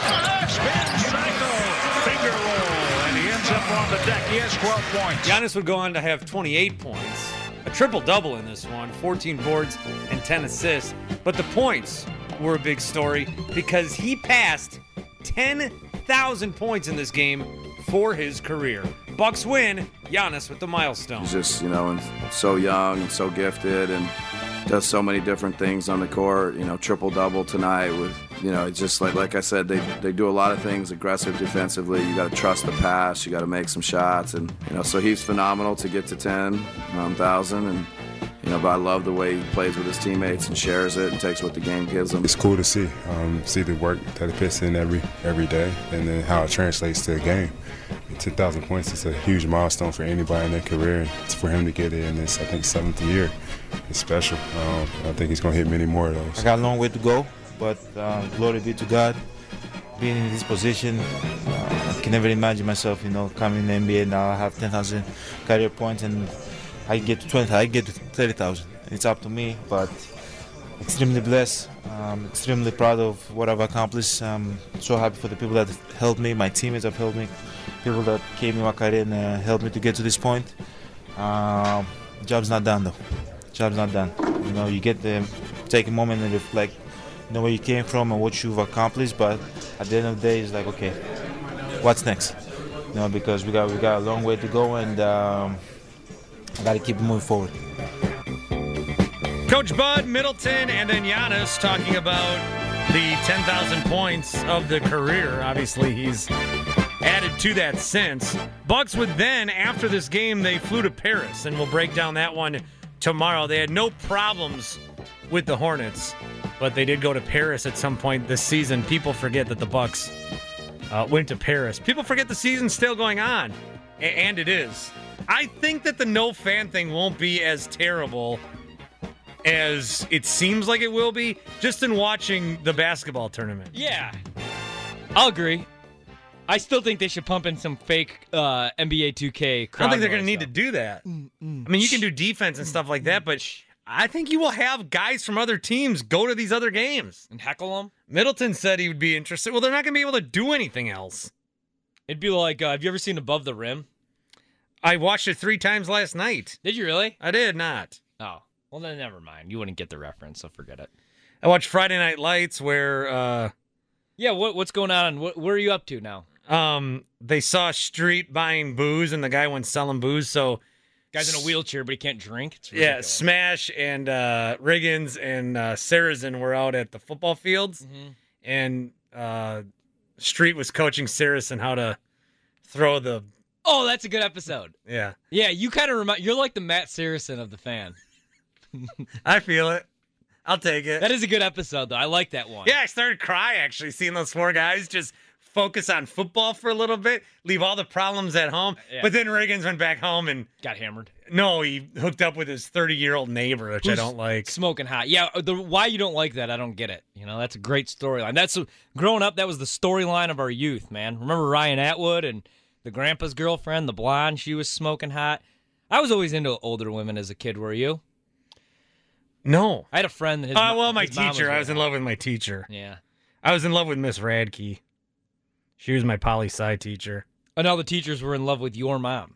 spin cycle, finger roll, and he ends up on the deck. He has 12 points. Giannis would go on to have 28 points, a triple-double in this one, 14 boards and 10 assists. But the points were a big story because he passed 10,000 points in this game for his career. Bucks win, Giannis with the milestone. He's just, and so young and so gifted and does so many different things on the court, triple-double tonight with, it's just like I said, they do a lot of things aggressive defensively. You got to trust the pass. You got to make some shots. And, so he's phenomenal to get to 10,000. And, but I love the way he plays with his teammates and shares it and takes what the game gives him. It's cool to see the work that he puts in every day and then how it translates to a game. 10,000 points is a huge milestone for anybody in their career. It's for him to get it in this, I think, 7th year. It's special. I think he's going to hit many more of those. I got a long way to go, but glory be to God. Being in this position, I can never imagine myself, coming in the NBA now. I have 10,000 career points, and I get to 20, I get to 30,000. It's up to me, but extremely blessed. Extremely proud of what I've accomplished. I'm so happy for the people that have helped me, my teammates have helped me, people that came in my career and helped me to get to this point. Job's not done though. Job's not done. You get to take a moment and reflect, where you came from and what you've accomplished. But at the end of the day, it's like, okay, what's next? Because we got a long way to go, and I got to keep moving forward. Coach Bud, Middleton, and then Giannis talking about the 10,000 points of the career. Obviously, he's added to that since. Bucks would then, after this game, they flew to Paris, and we'll break down that one tomorrow. They had no problems with the Hornets, but they did go to Paris at some point this season. People forget that the Bucks went to Paris. People forget the season's still going on, and it is. I think that the no fan thing won't be as terrible as it seems like it will be, just in watching the basketball tournament. Yeah, I'll agree. I still think they should pump in some fake NBA 2K crowd. I don't think they're going to need to do that. I mean, you can do defense and stuff like that, but I think you will have guys from other teams go to these other games. And heckle them? Middleton said he would be interested. Well, they're not going to be able to do anything else. It'd be like, have you ever seen Above the Rim? I watched it 3 times last night. Did you really? I did not. Oh, well then never mind. You wouldn't get the reference, so forget it. I watched Friday Night Lights where... yeah, what's going on? Where are you up to now? They saw Street buying booze, and the guy went selling booze, so... Guy's in a wheelchair, but he can't drink. It's ridiculous. Smash and Riggins and Saracen were out at the football fields, and Street was coaching Saracen how to throw the... Oh, that's a good episode. Yeah. Yeah, you kind of remind... You're like the Matt Saracen of the Fan. I feel it. I'll take it. That is a good episode, though. I like that one. Yeah, I started crying, actually, seeing those 4 guys just focus on football for a little bit, leave all the problems at home. Yeah. But then Riggins went back home and... Got hammered. No, he hooked up with his 30-year-old neighbor, which I don't like. Smoking hot. Yeah, why you don't like that, I don't get it. You know, that's a great storyline. Growing up, that was the storyline of our youth, man. Remember Ryan Atwood and the grandpa's girlfriend, the blonde, she was smoking hot. I was always into older women as a kid, were you? No. I had a friend that my teacher. I was in love with my teacher. Yeah. I was in love with Miss Radke. She was my poli-sci teacher. And all the teachers were in love with your mom.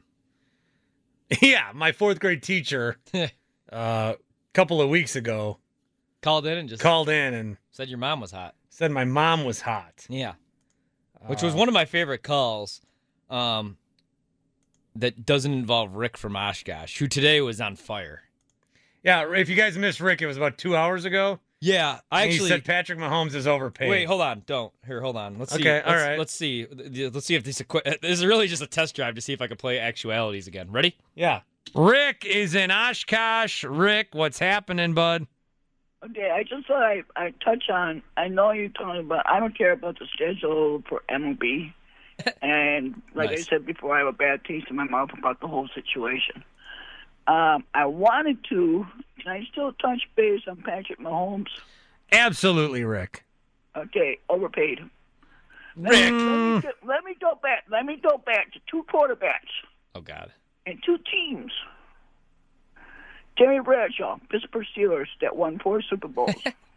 Yeah, my 4th grade teacher, a couple of weeks ago, called in and said your mom was hot. Said my mom was hot. Yeah. Which was one of my favorite calls that doesn't involve Rick from Oshkosh, who today was on fire. Yeah, if you guys missed Rick, it was about 2 hours ago. Yeah, he said Patrick Mahomes is overpaid. Wait, hold on. Hold on. Let's see. Okay, all right. Let's see. Let's see if this is really just a test drive to see if I can play actualities again. Ready? Yeah. Rick is in Oshkosh. Rick, what's happening, bud? Okay, I just thought I'd touch on, I know you're talking about, I don't care about the schedule for MLB. And like Nice. I said before, I have a bad taste in my mouth about the whole situation. I wanted to, can I still touch base on Patrick Mahomes? Absolutely, Rick. Okay, overpaid. Rick. Let me go back to 2 quarterbacks Oh, God. and 2 teams. Terry Bradshaw, Pittsburgh Steelers, that won 4 Super Bowls.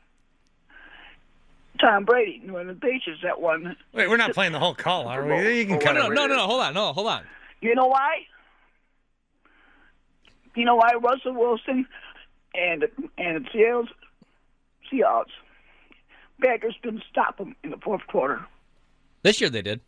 Tom Brady, New England Patriots, that won. Wait, we're not playing the whole call, are we? You can cut it. No, hold on. You know why? You know why Russell Wilson and the Seahawks Packers couldn't stop him in the 4th quarter? This year they did.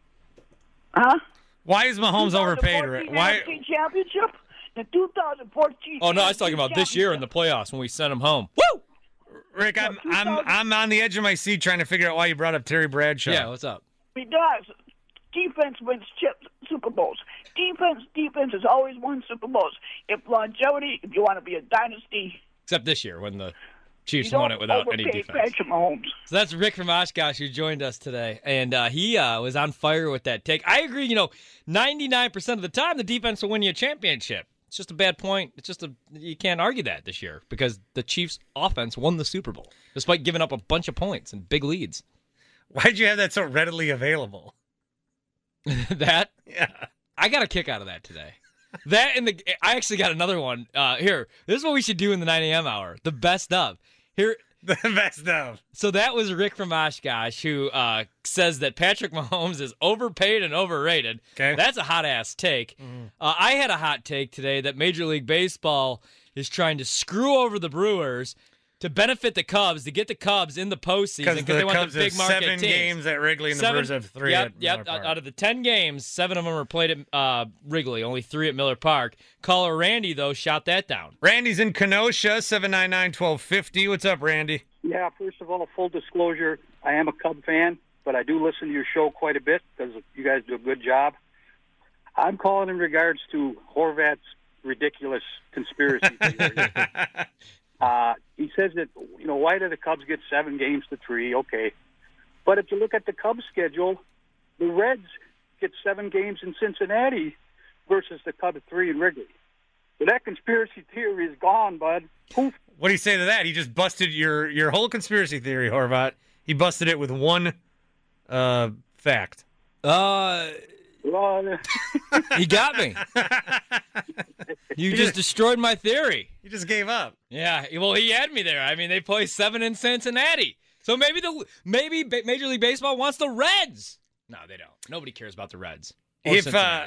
Huh? Why is Mahomes overpaid, Rick? Why? Championship in 2014. Oh no, I was talking about this year in the playoffs when we sent him home. Woo! Rick, I'm on the edge of my seat trying to figure out why you brought up Terry Bradshaw. Yeah, what's up? Because defense wins Super Bowls. Defense has always won Super Bowls. If longevity, if you want to be a dynasty, Except this year when the Chiefs you won don't it without any overpay defense. Patrick Mahomes. So that's Rick from Oshkosh who joined us today, and he was on fire with that take. I agree. 99% of the time the defense will win you a championship. It's just a bad point. You can't argue that this year because the Chiefs' offense won the Super Bowl despite giving up a bunch of points and big leads. Why'd you have that so readily available? That? Yeah. I got a kick out of that today. I actually got another one. Here, this is what we should do in the 9 a.m. hour. The best of. Here. The best of. So that was Rick from Oshkosh who says that Patrick Mahomes is overpaid and overrated. Okay. That's a hot-ass take. I had a hot take today that Major League Baseball is trying to screw over the Brewers to benefit the Cubs, to get the Cubs in the postseason because they want Cubs the big have market 7 teams. games at Wrigley and the Brewers have 3 at Miller Park. Out of the 10 games, 7 of them were played at Wrigley, only 3 at Miller Park. Caller Randy, though, shot that down. Randy's in Kenosha, 799-1250. What's up, Randy? Yeah, first of all, full disclosure, I am a Cub fan, but I do listen to your show quite a bit because you guys do a good job. I'm calling in regards to Horvat's ridiculous conspiracy theory. He says that, why do the Cubs get 7 games to 3? Okay. But if you look at the Cubs schedule, the Reds get 7 games in Cincinnati versus the Cubs 3 in Wrigley. So that conspiracy theory is gone, bud. Poof. What do you say to that? He just busted your whole conspiracy theory, Horvat. He busted it with one fact. He got me. You just destroyed my theory. He just gave up. Yeah, well, he had me there. I mean, they play 7 in Cincinnati. So maybe Major League Baseball wants the Reds. No, they don't. Nobody cares about the Reds. Or Cincinnati.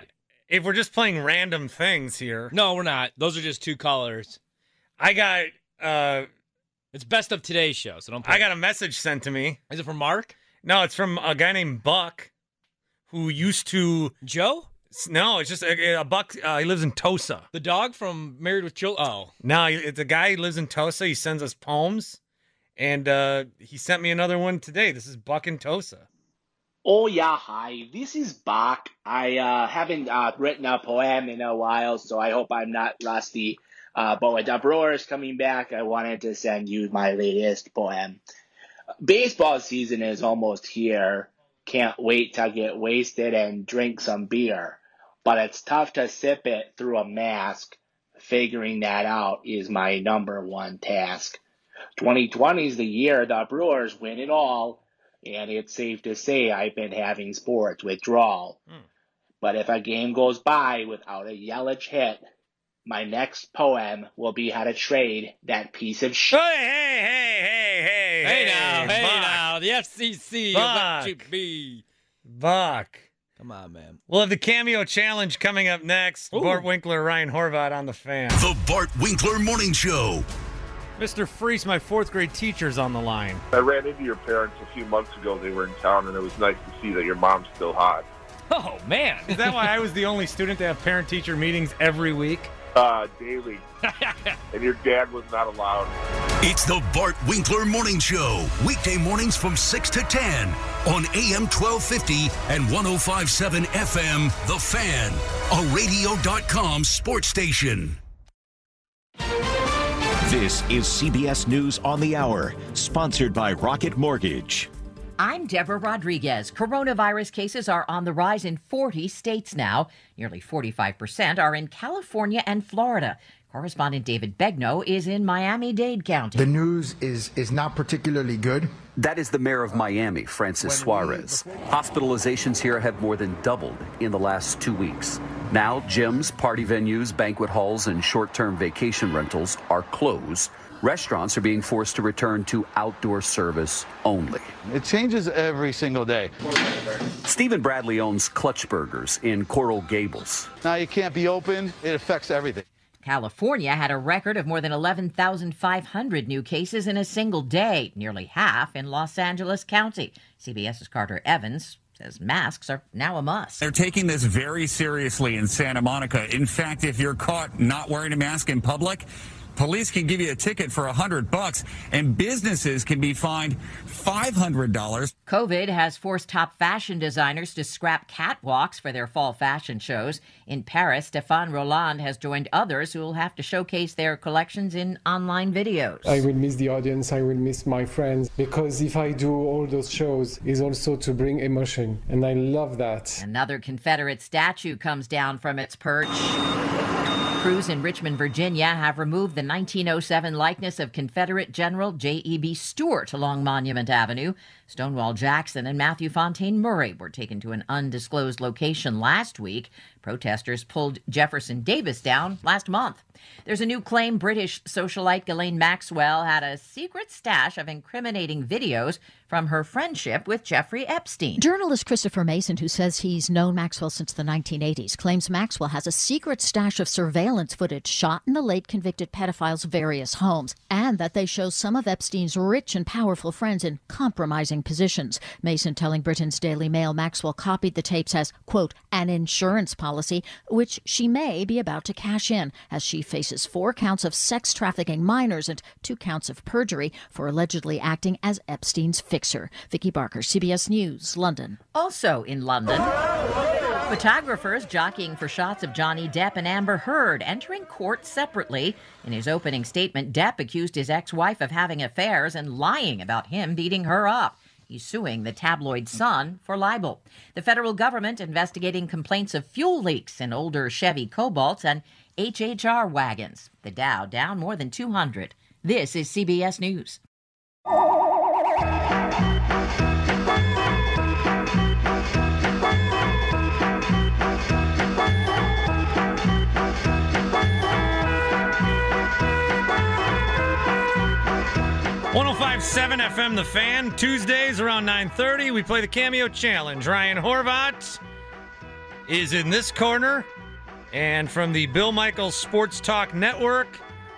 if we're just playing random things here. No, we're not. Those are just two callers. I got it's best of today's show, so don't I got a message sent to me. Is it from Mark? No, it's from a guy named Buck who used to Joe? No, it's just a Buck. He lives in Tosa. The dog from Married with Children? Oh. No, it's a guy who lives in Tosa. He sends us poems, and he sent me another one today. This is Buck in Tosa. Oh, yeah, hi. This is Buck. I haven't written a poem in a while, so I hope I'm not rusty. But with the Brewers coming back, I wanted to send you my latest poem. Baseball season is almost here. Can't wait to get wasted and drink some beer. But it's tough to sip it through a mask. Figuring that out is my number one task. 2020 is the year the Brewers win it all. And it's safe to say I've been having sports withdrawal. But if a game goes by without a Yelich hit, my next poem will be how to trade that piece of shit. Hey now, the FCC Buck. let you be. Buck. Come on, man. We'll have the Cameo Challenge coming up next. Ooh. Bart Winkler, Ryan Horvat on the Fan. The Bart Winkler Morning Show. Mr. Freese, my fourth grade teacher's on the line. I ran into your parents a few months ago. They were in town, and it was nice to see that your mom's still hot. Oh, man. Is that why I was the only student to have parent-teacher meetings every week? Daily. And your dad was not allowed. It's the Bart Winkler Morning Show. Weekday mornings from 6 to 10 on AM 1250 and 105.7 FM, The Fan, a radio.com sports station. This is CBS News on the Hour, sponsored by Rocket Mortgage. I'm Deborah Rodriguez. Coronavirus cases are on the rise in 40 states now. Nearly 45% are in California and Florida. Correspondent David Begnaud is in Miami-Dade County. The news is not particularly good. That is the mayor of Miami, Francis Suarez. Hospitalizations here have more than doubled in the last 2 weeks. Now, gyms, party venues, banquet halls, and short-term vacation rentals are closed. Restaurants are being forced to return to outdoor service only. It changes every single day. Stephen Bradley owns Clutch Burgers in Coral Gables. Now you can't be open. It affects everything. California had a record of more than 11,500 new cases in a single day, nearly half in Los Angeles County. CBS's Carter Evans says masks are now a must. They're taking this very seriously in Santa Monica. In fact, if you're caught not wearing a mask in public, police can give you a ticket for $100, and businesses can be fined $500. COVID has forced top fashion designers to scrap catwalks for their fall fashion shows. In Paris, Stéphane Roland has joined others who will have to showcase their collections in online videos. I will miss the audience, I will miss my friends, because if I do all those shows, is also to bring emotion, and I love that. Another Confederate statue comes down from its perch. Crews in Richmond, Virginia have removed the 1907 likeness of Confederate General J.E.B. Stuart along Monument Avenue. Stonewall Jackson and Matthew Fontaine Murray were taken to an undisclosed location last week. Protesters pulled Jefferson Davis down last month. There's a new claim British socialite Ghislaine Maxwell had a secret stash of incriminating videos from her friendship with Jeffrey Epstein. Journalist Christopher Mason, who says he's known Maxwell since the 1980s, claims Maxwell has a secret stash of surveillance footage shot in the late convicted pedophile's various homes, and that they show some of Epstein's rich and powerful friends in compromising positions. Mason telling Britain's Daily Mail Maxwell copied the tapes as, quote, an insurance policy, which she may be about to cash in as she faces 4 counts of sex trafficking minors and 2 counts of perjury for allegedly acting as Epstein's fixer. Vicky Barker, CBS News, London. Also in London, photographers jockeying for shots of Johnny Depp and Amber Heard entering court separately. In his opening statement, Depp accused his ex-wife of having affairs and lying about him beating her up. He's suing the tabloid Sun for libel. The federal government investigating complaints of fuel leaks in older Chevy Cobalts and HHR wagons. The Dow down more than 200. This is CBS News. .105.7 FM, The Fan. Tuesdays around 9:30, we play the Cameo Challenge. Ryan Horvat is in this corner. And from the Bill Michaels Sports Talk Network,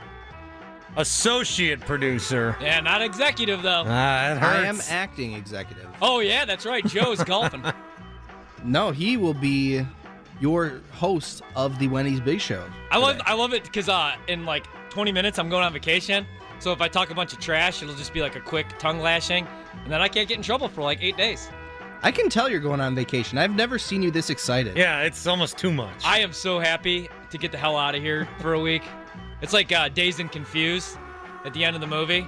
associate producer. Yeah, not executive, though. That hurts. I am acting executive. Oh, yeah, that's right. Joe's golfing. No, he will be your host of the Wendy's Big Show. I love it because in like 20 minutes I'm going on vacation. So if I talk a bunch of trash, it'll just be like a quick tongue lashing, and then I can't get in trouble for like 8 days. I can tell you're going on vacation. I've never seen you this excited. Yeah, it's almost too much. I am so happy to get the hell out of here for a week. It's like Dazed and Confused at the end of the movie.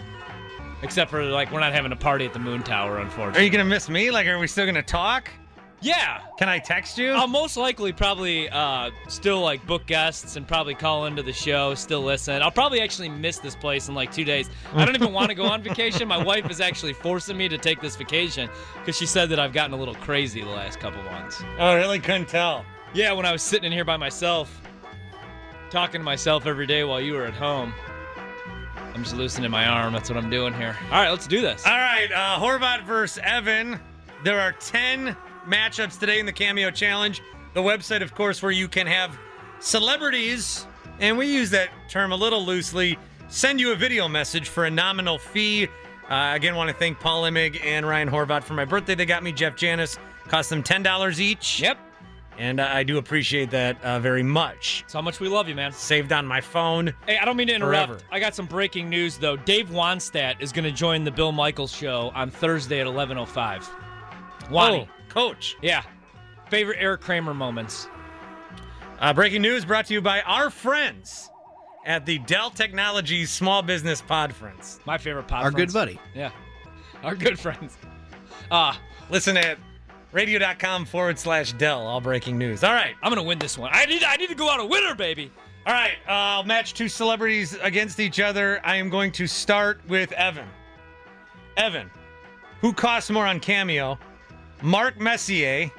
Except for, like, we're not having a party at the Moon Tower, unfortunately. Are you going to miss me? Like, are we still going to talk? Yeah. Can I text you? I'll most likely probably still, like, book guests and probably call into the show, still listen. I'll probably actually miss this place in, like, 2 days. I don't even want to go on vacation. My wife is actually forcing me to take this vacation because she said that I've gotten a little crazy the last couple months. Oh, I really couldn't tell. Yeah, when I was sitting in here by myself, talking to myself every day while you were at home. I'm just loosening my arm. That's what I'm doing here. All right, let's do this. All right, Horvat versus Evan. There are 10 matchups today in the Cameo Challenge. The website, of course, where you can have celebrities, and we use that term a little loosely, send you a video message for a nominal fee. Again, want to thank Paul Immig and Ryan Horvat for my birthday. They got me Jeff Janis. Cost them $10 each. Yep. And I do appreciate that very much. That's how much we love you, man. Saved on my phone. Hey, I don't mean to interrupt. Forever. I got some breaking news, though. Dave Wanstadt is going to join the Bill Michaels Show on Thursday at 11:05. Wani. Oh, coach. Yeah. Favorite Eric Kramer moments. Breaking news brought to you by our friends at the Dell Technologies Small Business Podference. My favorite pod Our friends. good buddy. Yeah. Our good friends. Listen at radio.com/Dell. All breaking news. All right. I'm going to win this one. I need to go out a winner, baby. All right. I'll match two celebrities against each other. I am going to start with Evan. Evan, who costs more on Cameo? Mark Messier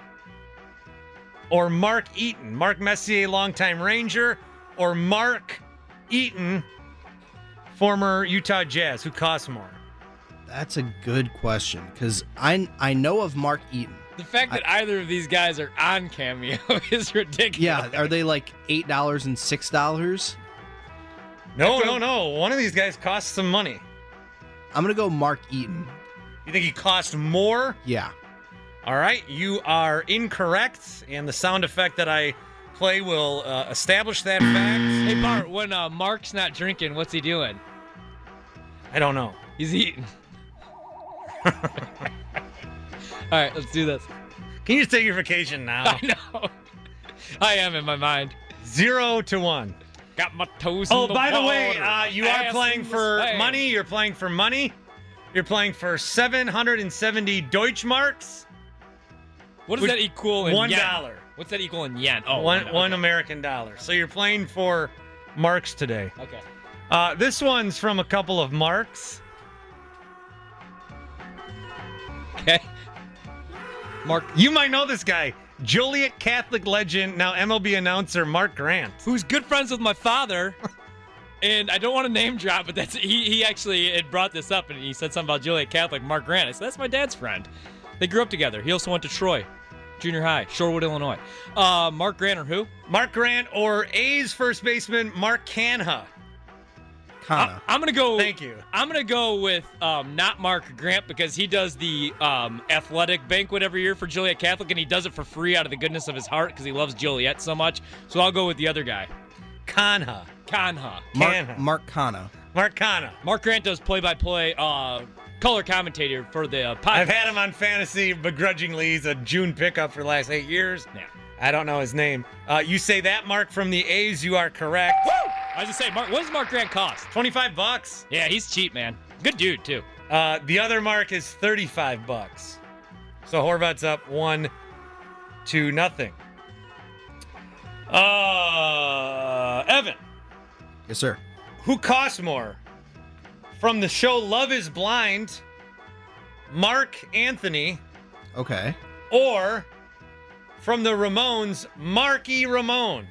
or Mark Eaton? Mark Messier, longtime Ranger, or Mark Eaton, former Utah Jazz? Who costs more? That's a good question because I know of Mark Eaton. The fact that either of these guys are on Cameo is ridiculous. Yeah, are they like $8 and $6? No. One of these guys costs some money. I'm going to go Mark Eaton. You think he costs more? Yeah. All right, you are incorrect, and the sound effect that I play will establish that fact. Hey, Bart, when Mark's not drinking, what's he doing? I don't know. He's eating. All right, let's do this. Can you just take your vacation now? I know. I am in my mind. 0-1. Got my toes in the water. Oh, by the way, you are Ass playing in the for sand. money. You're playing for money. You're playing for 770 Deutschmarks. What does that equal in yen? $1. What's that equal in yen? Oh, one American dollar. So you're playing for marks today. Okay. This one's from a couple of marks. Okay. Mark, you might know this guy. Joliet Catholic legend, now MLB announcer Mark Grant. Who's good friends with my father. And I don't want to name drop, but that's he actually had brought this up, and he said something about Joliet Catholic, Mark Grant. I said, that's my dad's friend. They grew up together. He also went to Troy Junior High, Shorewood, Illinois. Mark Grant or who? Mark Grant or A's first baseman Mark Canha. I'm gonna go. Thank you. I'm gonna go with not Mark Grant because he does the athletic banquet every year for Joliet Catholic, and he does it for free out of the goodness of his heart because he loves Joliet so much. So I'll go with the other guy. Canha. Mark Canha. Mark Canha. Mark Grant does play-by-play color commentator for the podcast. I've had him on fantasy begrudgingly. He's a June pickup for the last 8 years. Yeah. I don't know his name. You say that, Mark, from the A's. You are correct. Woo! I was just saying, Mark, what does Mark Grant cost? $25. Yeah, he's cheap, man. Good dude, too. The other Mark is $35. So Horvat's up 1-0. Evan. Yes, sir. Who costs more? From the show Love is Blind, Mark Anthony. Okay. Or from the Ramones, Marky Ramone.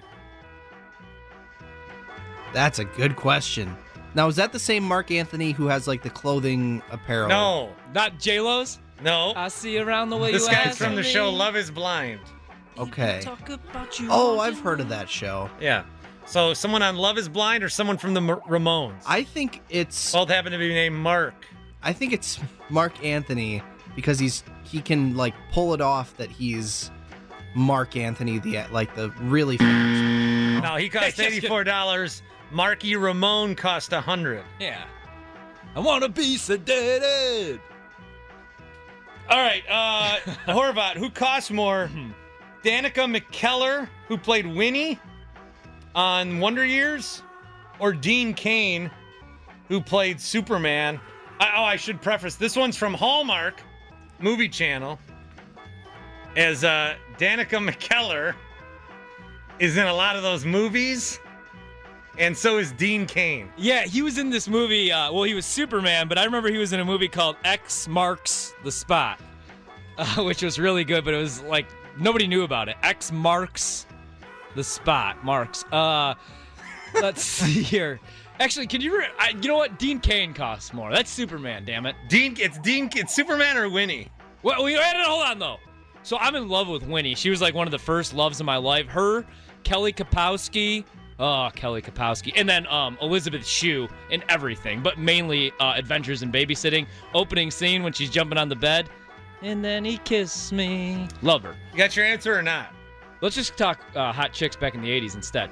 That's a good question. Now, is that the same Mark Anthony who has like the clothing apparel? No. Not J-Lo's? No. I see around the way this you guy's ask from the me. show Love is Blind. Okay. Talk about you. Oh, I've heard of that show. Yeah. So someone on Love is Blind or someone from the Ramones? I think it's... Both happen to be named Mark. I think it's Mark Anthony because he can, like, pull it off that he's Mark Anthony, the really famous. No, he cost $84. Marky Ramone cost $100. Yeah. I want to be sedated. All right, Horvat, who costs more? Danica McKellar, who played Winnie on Wonder Years, or Dean Cain, who played Superman? I should preface, this one's from Hallmark Movie Channel, as Danica McKellar is in a lot of those movies, and so is Dean Cain. Yeah, he was in this movie. He was Superman, but I remember he was in a movie called X Marks the Spot, which was really good, but it was like nobody knew about it. X Marks the Spot. Marks. Let's see here. Actually, can you? You know what? Dean Cain costs more. That's Superman. Damn it. It's Superman or Winnie. Well, hold on though. So I'm in love with Winnie. She was like one of the first loves of my life. Her, Kelly Kapowski. Oh, Kelly Kapowski. And then Elizabeth Shue in everything, but mainly Adventures in Babysitting. Opening scene when she's jumping on the bed. And then he kissed me. Love her. You got your answer or not? Let's just talk hot chicks back in the 80s instead.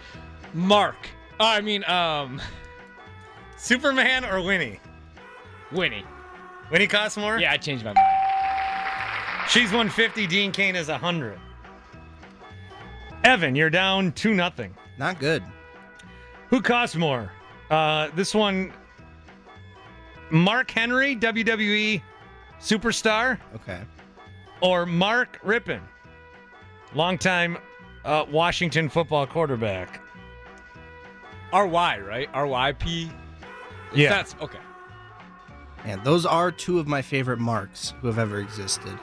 Superman or Winnie? Winnie. Winnie costs more? Yeah, I changed my mind. She's 150. Dean Cain is 100. Evan, you're down 2-0. Not good. Who costs more? This one, Mark Henry, WWE superstar. Okay. Or Mark Rippon, longtime Washington football quarterback. R-Y, right? R-Y-P? Yeah. That's okay. And those are two of my favorite Marks who have ever existed.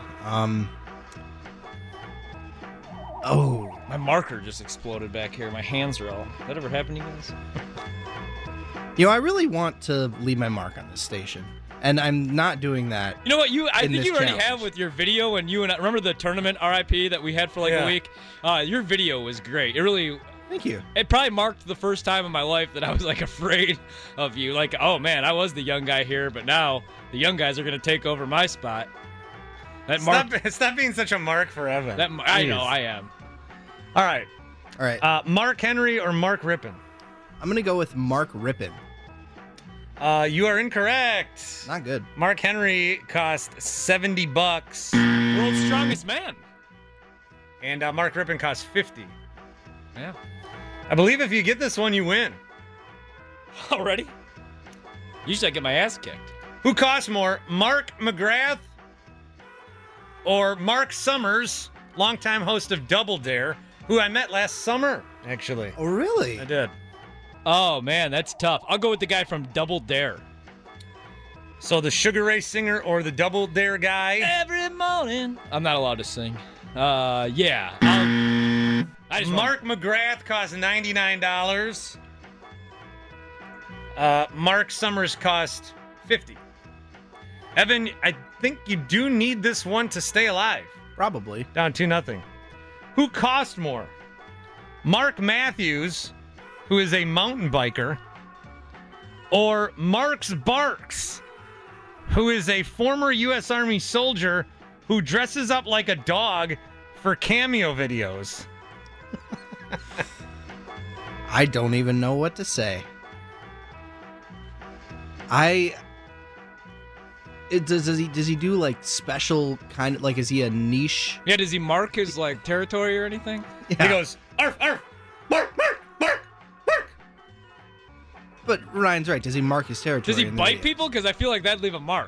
My marker just exploded back here. My hands are all... That ever happened to you guys? I really want to leave my mark on this station. And I'm not doing that. You know what? I think you already challenge. have with your video when you and I... Remember the tournament RIP that we had for a week? Your video was great. It really... Thank you. It probably marked the first time in my life that I was afraid of you. Oh man, I was the young guy here, but now the young guys are going to take over my spot. Stop being such a mark for Evan. I know, I am. All right. Mark Henry or Mark Rippon? I'm going to go with Mark Rippon. You are incorrect. Not good. Mark Henry cost $70. World's strongest man. And Mark Rippon cost $50. Yeah. I believe if you get this one, you win. Already? Usually I get my ass kicked. Who costs more, Mark McGrath or Mark Summers, longtime host of Double Dare, who I met last summer, actually. Oh, really? I did. Oh, man, that's tough. I'll go with the guy from Double Dare. So the Sugar Ray singer or the Double Dare guy? Every morning. I'm not allowed to sing. Yeah. Mark McGrath cost $99. Mark Summers cost $50. Evan, I think you do need this one to stay alive. Probably. Down 2-0. Who cost more? Mark Matthews, who is a mountain biker, or Marks Barks, who is a former U.S. Army soldier who dresses up like a dog for cameo videos? I don't even know what to say. Does he do special kind of is he a niche? Yeah, does he mark his territory or anything? Yeah. He goes, arf, arf, mark, mark, mark, mark. But Ryan's right. Does he mark his territory? Does he bite people? Because I feel like that'd leave a mark.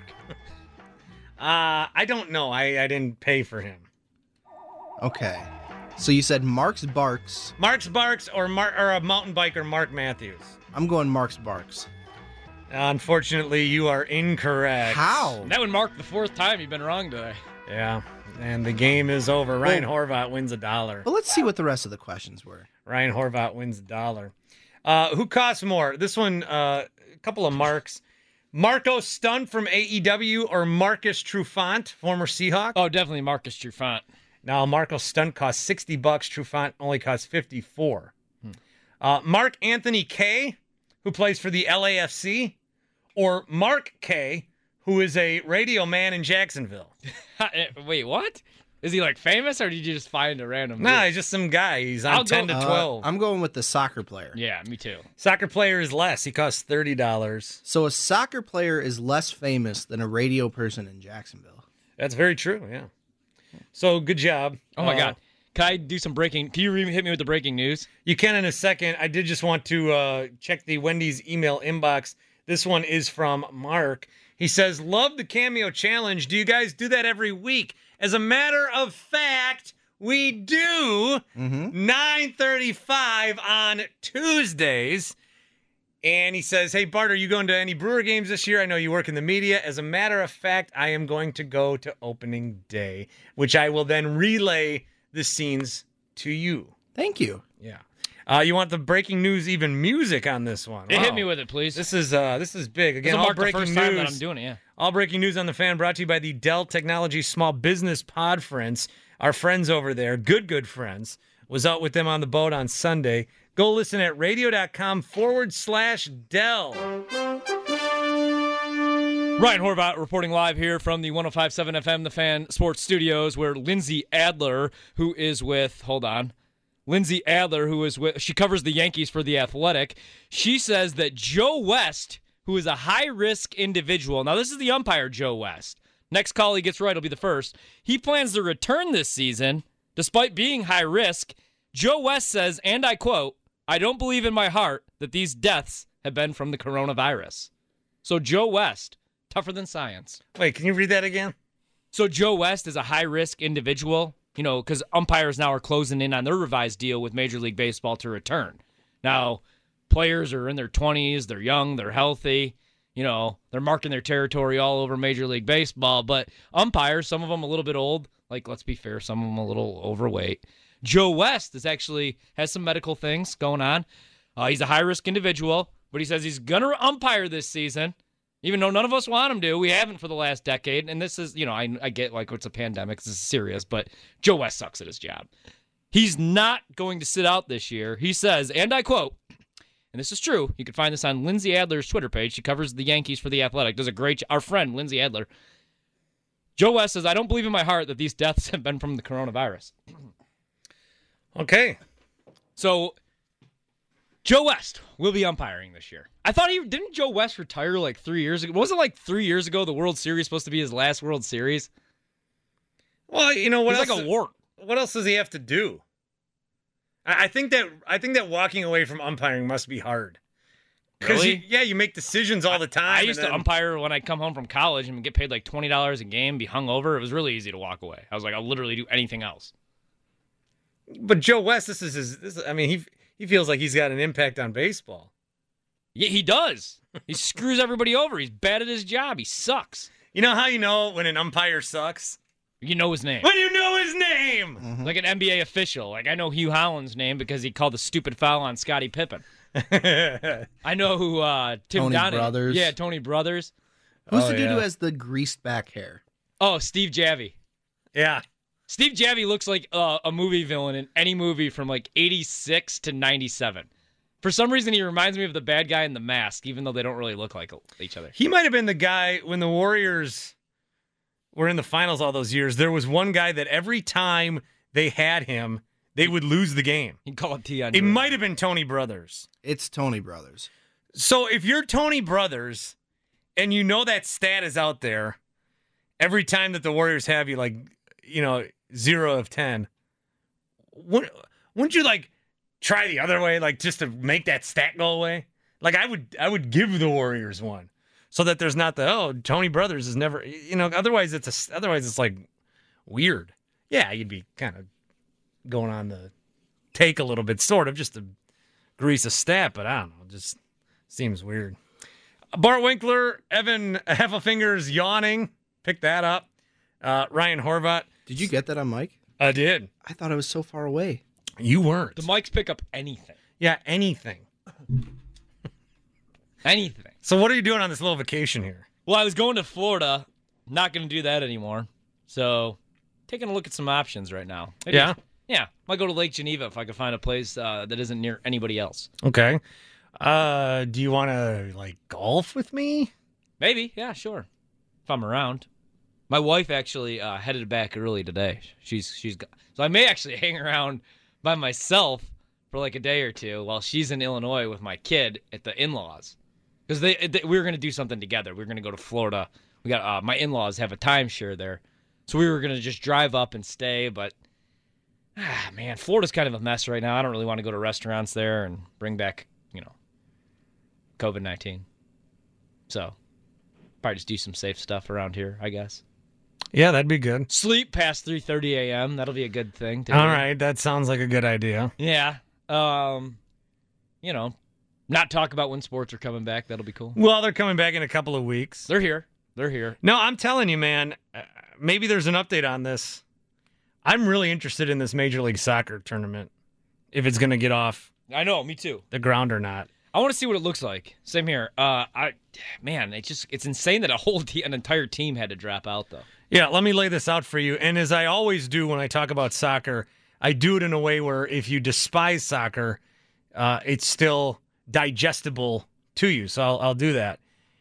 I don't know. I didn't pay for him. Okay. So you said Marks Barks. Marks Barks or a mountain biker, Mark Matthews. I'm going Marks Barks. Unfortunately, you are incorrect. How? That would mark the fourth time you've been wrong today. Yeah, and the game is over. Ryan Horvat wins $1. Well, let's see what the rest of the questions were. Ryan Horvat wins $1. Who costs more? This one, a couple of marks. Marco Stunt from AEW or Marcus Trufant, former Seahawk? Oh, definitely Marcus Trufant. Now, a Marco stunt costs $60. Trufant only costs $54. Mark Anthony K, who plays for the LAFC, or Mark K, who is a radio man in Jacksonville. Wait, what? Is he like famous, or did you just find a random? Nah, he's just some guy. He's on 10 to 12. I'm going with the soccer player. Yeah, me too. Soccer player is less. He costs $30. So a soccer player is less famous than a radio person in Jacksonville. That's very true, yeah. So, good job. Oh, my God. Can I do some breaking? Can you hit me with the breaking news? You can in a second. I did just want to check the Wendy's email inbox. This one is from Mark. He says, love the Cameo Challenge. Do you guys do that every week? As a matter of fact, we do 9:35 on Tuesdays. And he says, hey, Bart, are you going to any Brewer games this year? I know you work in the media. As a matter of fact, I am going to go to opening day, which I will then relay the scenes to you. Thank you. Yeah. You want the breaking news, even music on this one? Hit me with it, please. This is big. Again, this will all mark breaking the first news. time that I'm doing it. Yeah. All breaking news on the Fan, brought to you by the Dell Technologies Small Business Podference. Our friends over there, good friends, was out with them on the boat on Sunday. Go listen at radio.com/Dell. Ryan Horvat reporting live here from the 105.7 FM, the Fan Sports Studios, where Lindsay Adler, who is with, she covers the Yankees for The Athletic. She says that Joe West, who is a high-risk individual, now this is the umpire, Joe West. Next call he gets right will be the first. He plans to return this season, despite being high risk. Joe West says, and I quote, I don't believe in my heart that these deaths have been from the coronavirus. So Joe West, tougher than science. Wait, can you read that again? So Joe West is a high-risk individual, because umpires now are closing in on their revised deal with Major League Baseball to return. Now, players are in their 20s, they're young, they're healthy, they're marking their territory all over Major League Baseball, but umpires, some of them a little bit old, like, let's be fair, some of them a little overweight. Joe West has some medical things going on. He's a high-risk individual, but he says he's going to umpire this season, even though none of us want him to. We haven't for the last decade, and this is, I get, it's a pandemic, this is serious, but Joe West sucks at his job. He's not going to sit out this year. He says, and I quote, and this is true, you can find this on Lindsay Adler's Twitter page. She covers the Yankees for The Athletic, does a great job. Our friend, Lindsay Adler. Joe West says, I don't believe in my heart that these deaths have been from the coronavirus. Okay. So, Joe West will be umpiring this year. I thought didn't Joe West retire like 3 years ago? Wasn't it 3 years ago the World Series supposed to be his last World Series? Well, what He's else? like a wart. What else does he have to do? I think that walking away from umpiring must be hard. Really? You make decisions all the time. I used to umpire when I come home from college and get paid like $20 a game, be hungover. It was really easy to walk away. I was like, I'll literally do anything else. But Joe West, he feels like he's got an impact on baseball. Yeah, he does. He screws everybody over. He's bad at his job. He sucks. You know how you know when an umpire sucks? You know his name. When you know his name! Mm-hmm. Like an NBA official. Like, I know Hugh Holland's name because he called a stupid foul on Scottie Pippen. I know who Tim Tony Donahue. Brothers. Yeah, Tony Brothers. Who's the dude who has the greased back hair? Oh, Steve Javie. Yeah. Steve Javie looks like a movie villain in any movie from like 86 to 97. For some reason, he reminds me of the bad guy in The Mask, even though they don't really look like each other. He might have been the guy when the Warriors were in the finals all those years. There was one guy that every time they had him, they would lose the game. You can call it T on. It might have been Tony Brothers. It's Tony Brothers. So if you're Tony Brothers and you know that stat is out there, every time that the Warriors have you, 0 of 10, wouldn't you try the other way, just to make that stat go away? I would give the Warriors one, so that there's not Tony Brothers is never, otherwise it's weird. Yeah, you'd be kind of going on the take a little bit, sort of, just to grease a stat, but I don't know, it just seems weird. Bart Winkler, Evan Heffelfinger's yawning, pick that up. Ryan Horvat. Did you get that on mic? I did. I thought I was so far away. You weren't. The mics pick up anything. Yeah, anything. Anything. So what are you doing on this little vacation here? Well, I was going to Florida. Not going to do that anymore. So taking a look at some options right now. Yeah? Yeah. Might go to Lake Geneva if I could find a place that isn't near anybody else. Okay. Do you want to, golf with me? Maybe. Yeah, sure. If I'm around. My wife actually headed back early today. She's so I may actually hang around by myself for a day or two while she's in Illinois with my kid at the in-laws. Because we were going to do something together. We were going to go to Florida. We got my in-laws have a timeshare there. So we were going to just drive up and stay, but man, Florida's kind of a mess right now. I don't really want to go to restaurants there and bring back, COVID-19. So probably just do some safe stuff around here, I guess. Yeah, that'd be good. Sleep past 3:30 a.m. That'll be a good thing. All right, that sounds like a good idea. Yeah. Not talk about when sports are coming back. That'll be cool. Well, they're coming back in a couple of weeks. They're here. No, I'm telling you, man, maybe there's an update on this. I'm really interested in this Major League Soccer tournament, if it's going to get off I know, me too. the ground or not. I want to see what it looks like. Same here. It's insane that an entire team had to drop out, though. Yeah, let me lay this out for you. And as I always do when I talk about soccer, I do it in a way where if you despise soccer, it's still digestible to you. So I'll do that.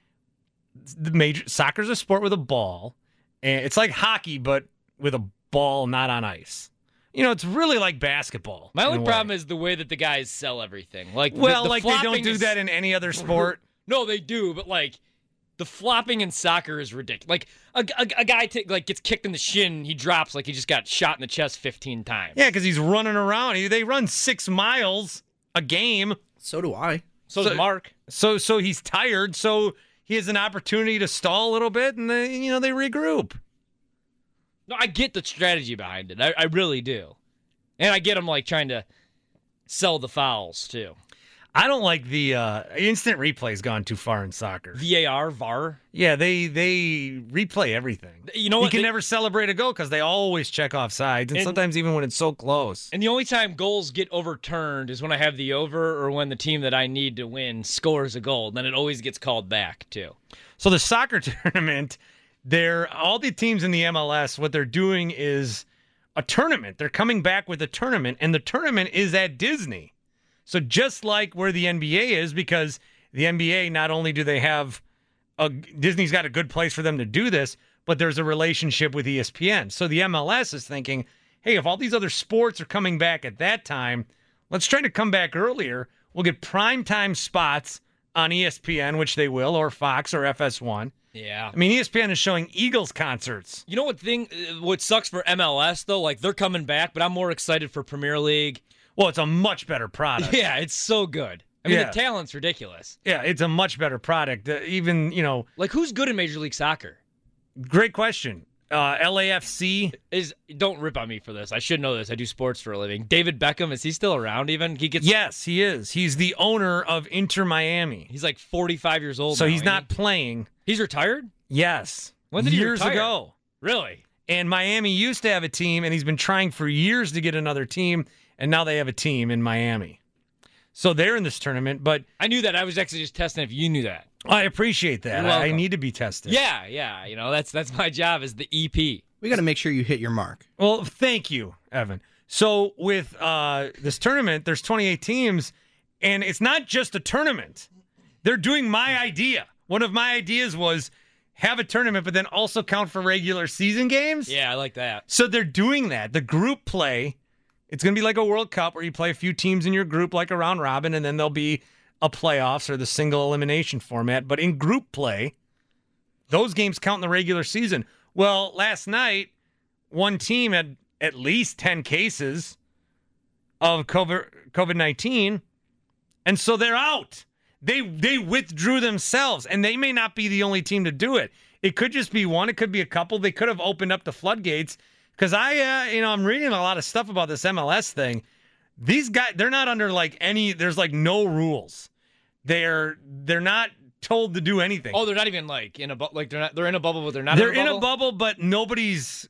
Soccer's a sport with a ball, and it's like hockey, but with a ball not on ice. It's really like basketball. My only problem is the way that the guys sell everything. They don't do that in any other sport. No, they do, but the flopping in soccer is ridiculous. A guy gets kicked in the shin, he drops like he just got shot in the chest 15 times. Yeah, because he's running around. They run 6 miles a game. So do I. So does Mark. So he's tired. So he has an opportunity to stall a little bit, and they regroup. No, I get the strategy behind it. I really do. And I get them trying to sell the fouls too. I don't like the instant replay's gone too far in soccer. VAR? Yeah, they replay everything. You know what? You can never celebrate a goal because they always check off sides, and sometimes even when it's so close. And the only time goals get overturned is when I have the over or when the team that I need to win scores a goal. Then it always gets called back too. So the soccer tournament, all the teams in the MLS, what they're doing is a tournament. They're coming back with a tournament, and the tournament is at Disney. So just like where the NBA is, because the NBA, not only do they have Disney's got a good place for them to do this, but there's a relationship with ESPN. So the MLS is thinking, hey, if all these other sports are coming back at that time, let's try to come back earlier. We'll get primetime spots on ESPN, which they will, or Fox or FS1. Yeah. I mean, ESPN is showing Eagles concerts. You know what sucks for MLS, though? They're coming back, but I'm more excited for Premier League. Well, it's a much better product. Yeah, it's so good. I mean, the talent's ridiculous. Yeah, it's a much better product. Even, who's good in Major League Soccer? Great question. LAFC don't rip on me for this. I should know this. I do sports for a living. David Beckham, is he still around even? Yes, he is. He's the owner of Inter Miami. He's 45 years old so now, he's not playing. He's retired? Yes. When did he years retire? ago. Really? And Miami used to have a team, and he's been trying for years to get another team, and now they have a team in Miami. So they're in this tournament, but... I knew that. I was actually just testing if you knew that. I appreciate that. I need to be tested. Yeah. That's my job as the EP. We got to make sure you hit your mark. Well, thank you, Evan. So with this tournament, there's 28 teams, and it's not just a tournament. They're doing my idea. One of my ideas was have a tournament, but then also count for regular season games. Yeah, I like that. So they're doing that. The group play, it's going to be like a World Cup where you play a few teams in your group like a round robin, and then there'll be a playoffs or the single elimination format. But in group play, those games count in the regular season. Well, last night, one team had at least 10 cases of COVID-19, and so they're out. They withdrew themselves, and they may not be the only team to do it. It could just be one. It could be a couple. They could have opened up the floodgates. Because I'm reading a lot of stuff about this MLS thing. These guys, they're not under there's no rules. They're not told to do anything. Oh, they're not even in a bubble. They're in a bubble, but they're not. They're in a bubble, but nobody's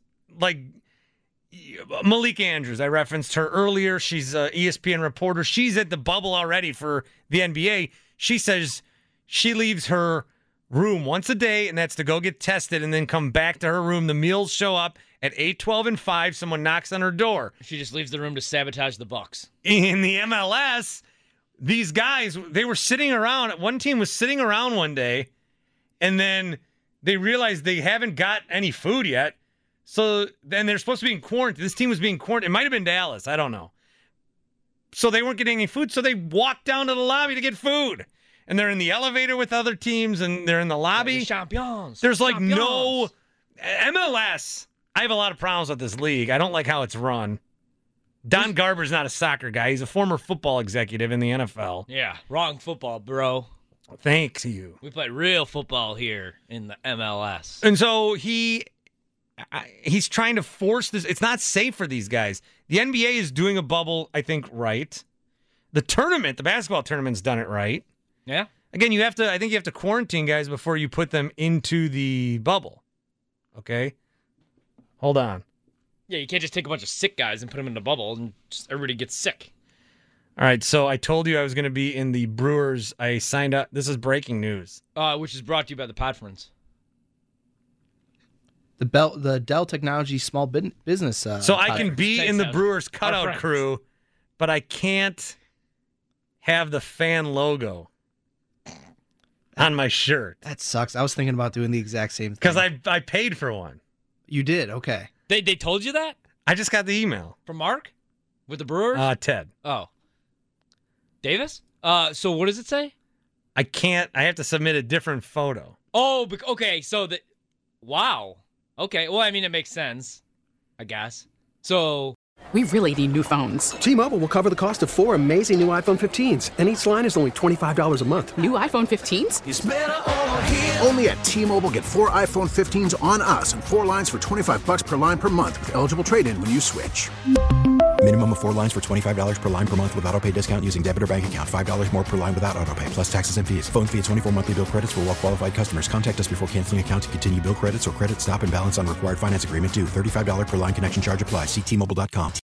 Malika Andrews. I referenced her earlier. She's an ESPN reporter. She's at the bubble already for the NBA. She says she leaves her room once a day, and that's to go get tested and then come back to her room. The meals show up, At 8, 12, and 5, someone knocks on her door. She just leaves the room to sabotage the Bucks. In the MLS, these guys, they were sitting around. One team was sitting around one day, and then they realized they haven't got any food yet. So then they're supposed to be in quarantine. This team was being quarantined. It might have been Dallas. I don't know. So they weren't getting any food, so they walked down to the lobby to get food. And they're in the elevator with other teams, and they're in the lobby. The champions. There's like no MLS. I have a lot of problems with this league. I don't like how it's run. Don Garber's not a soccer guy. He's a former football executive in the NFL. Yeah, wrong football, bro. Thanks you. We play real football here in the MLS. And so he's trying to force this. It's not safe for these guys. The NBA is doing a bubble, I think, right. The tournament, the basketball tournament's done it right. Yeah. Again, I think you have to quarantine guys before you put them into the bubble. Okay? Hold on. Yeah, you can't just take a bunch of sick guys and put them in the bubble and just everybody gets sick. All right, so I told you I was going to be in the Brewers. I signed up. This is breaking news. Which is brought to you by the Podferns. The Dell Technology Small Business. So I can be in the Brewers cutout crew, but I can't have the fan logo on my shirt. That sucks. I was thinking about doing the exact same thing. Because I paid for one. You did? Okay. They told you that? I just got the email. From Mark? With the Brewers? Ted. Oh. Davis? So what does it say? I can't. I have to submit a different photo. Oh, okay. So wow. Okay. Well, I mean, it makes sense, I guess. So we really need new phones. T-Mobile will cover the cost of 4 amazing new iPhone 15s, and each line is only $25 a month. New iPhone 15s? It's better over here. Only at T-Mobile, get 4 iPhone 15s on us and 4 lines for $25 per line per month with eligible trade-in when you switch. Minimum of 4 lines for $25 per line per month with autopay discount using debit or bank account. $5 more per line without autopay, plus taxes and fees. Phone fee at 24 monthly bill credits for well-qualified customers. Contact us before canceling account to continue bill credits or credit stop and balance on required finance agreement due. $35 per line connection charge applies. See T-Mobile.com.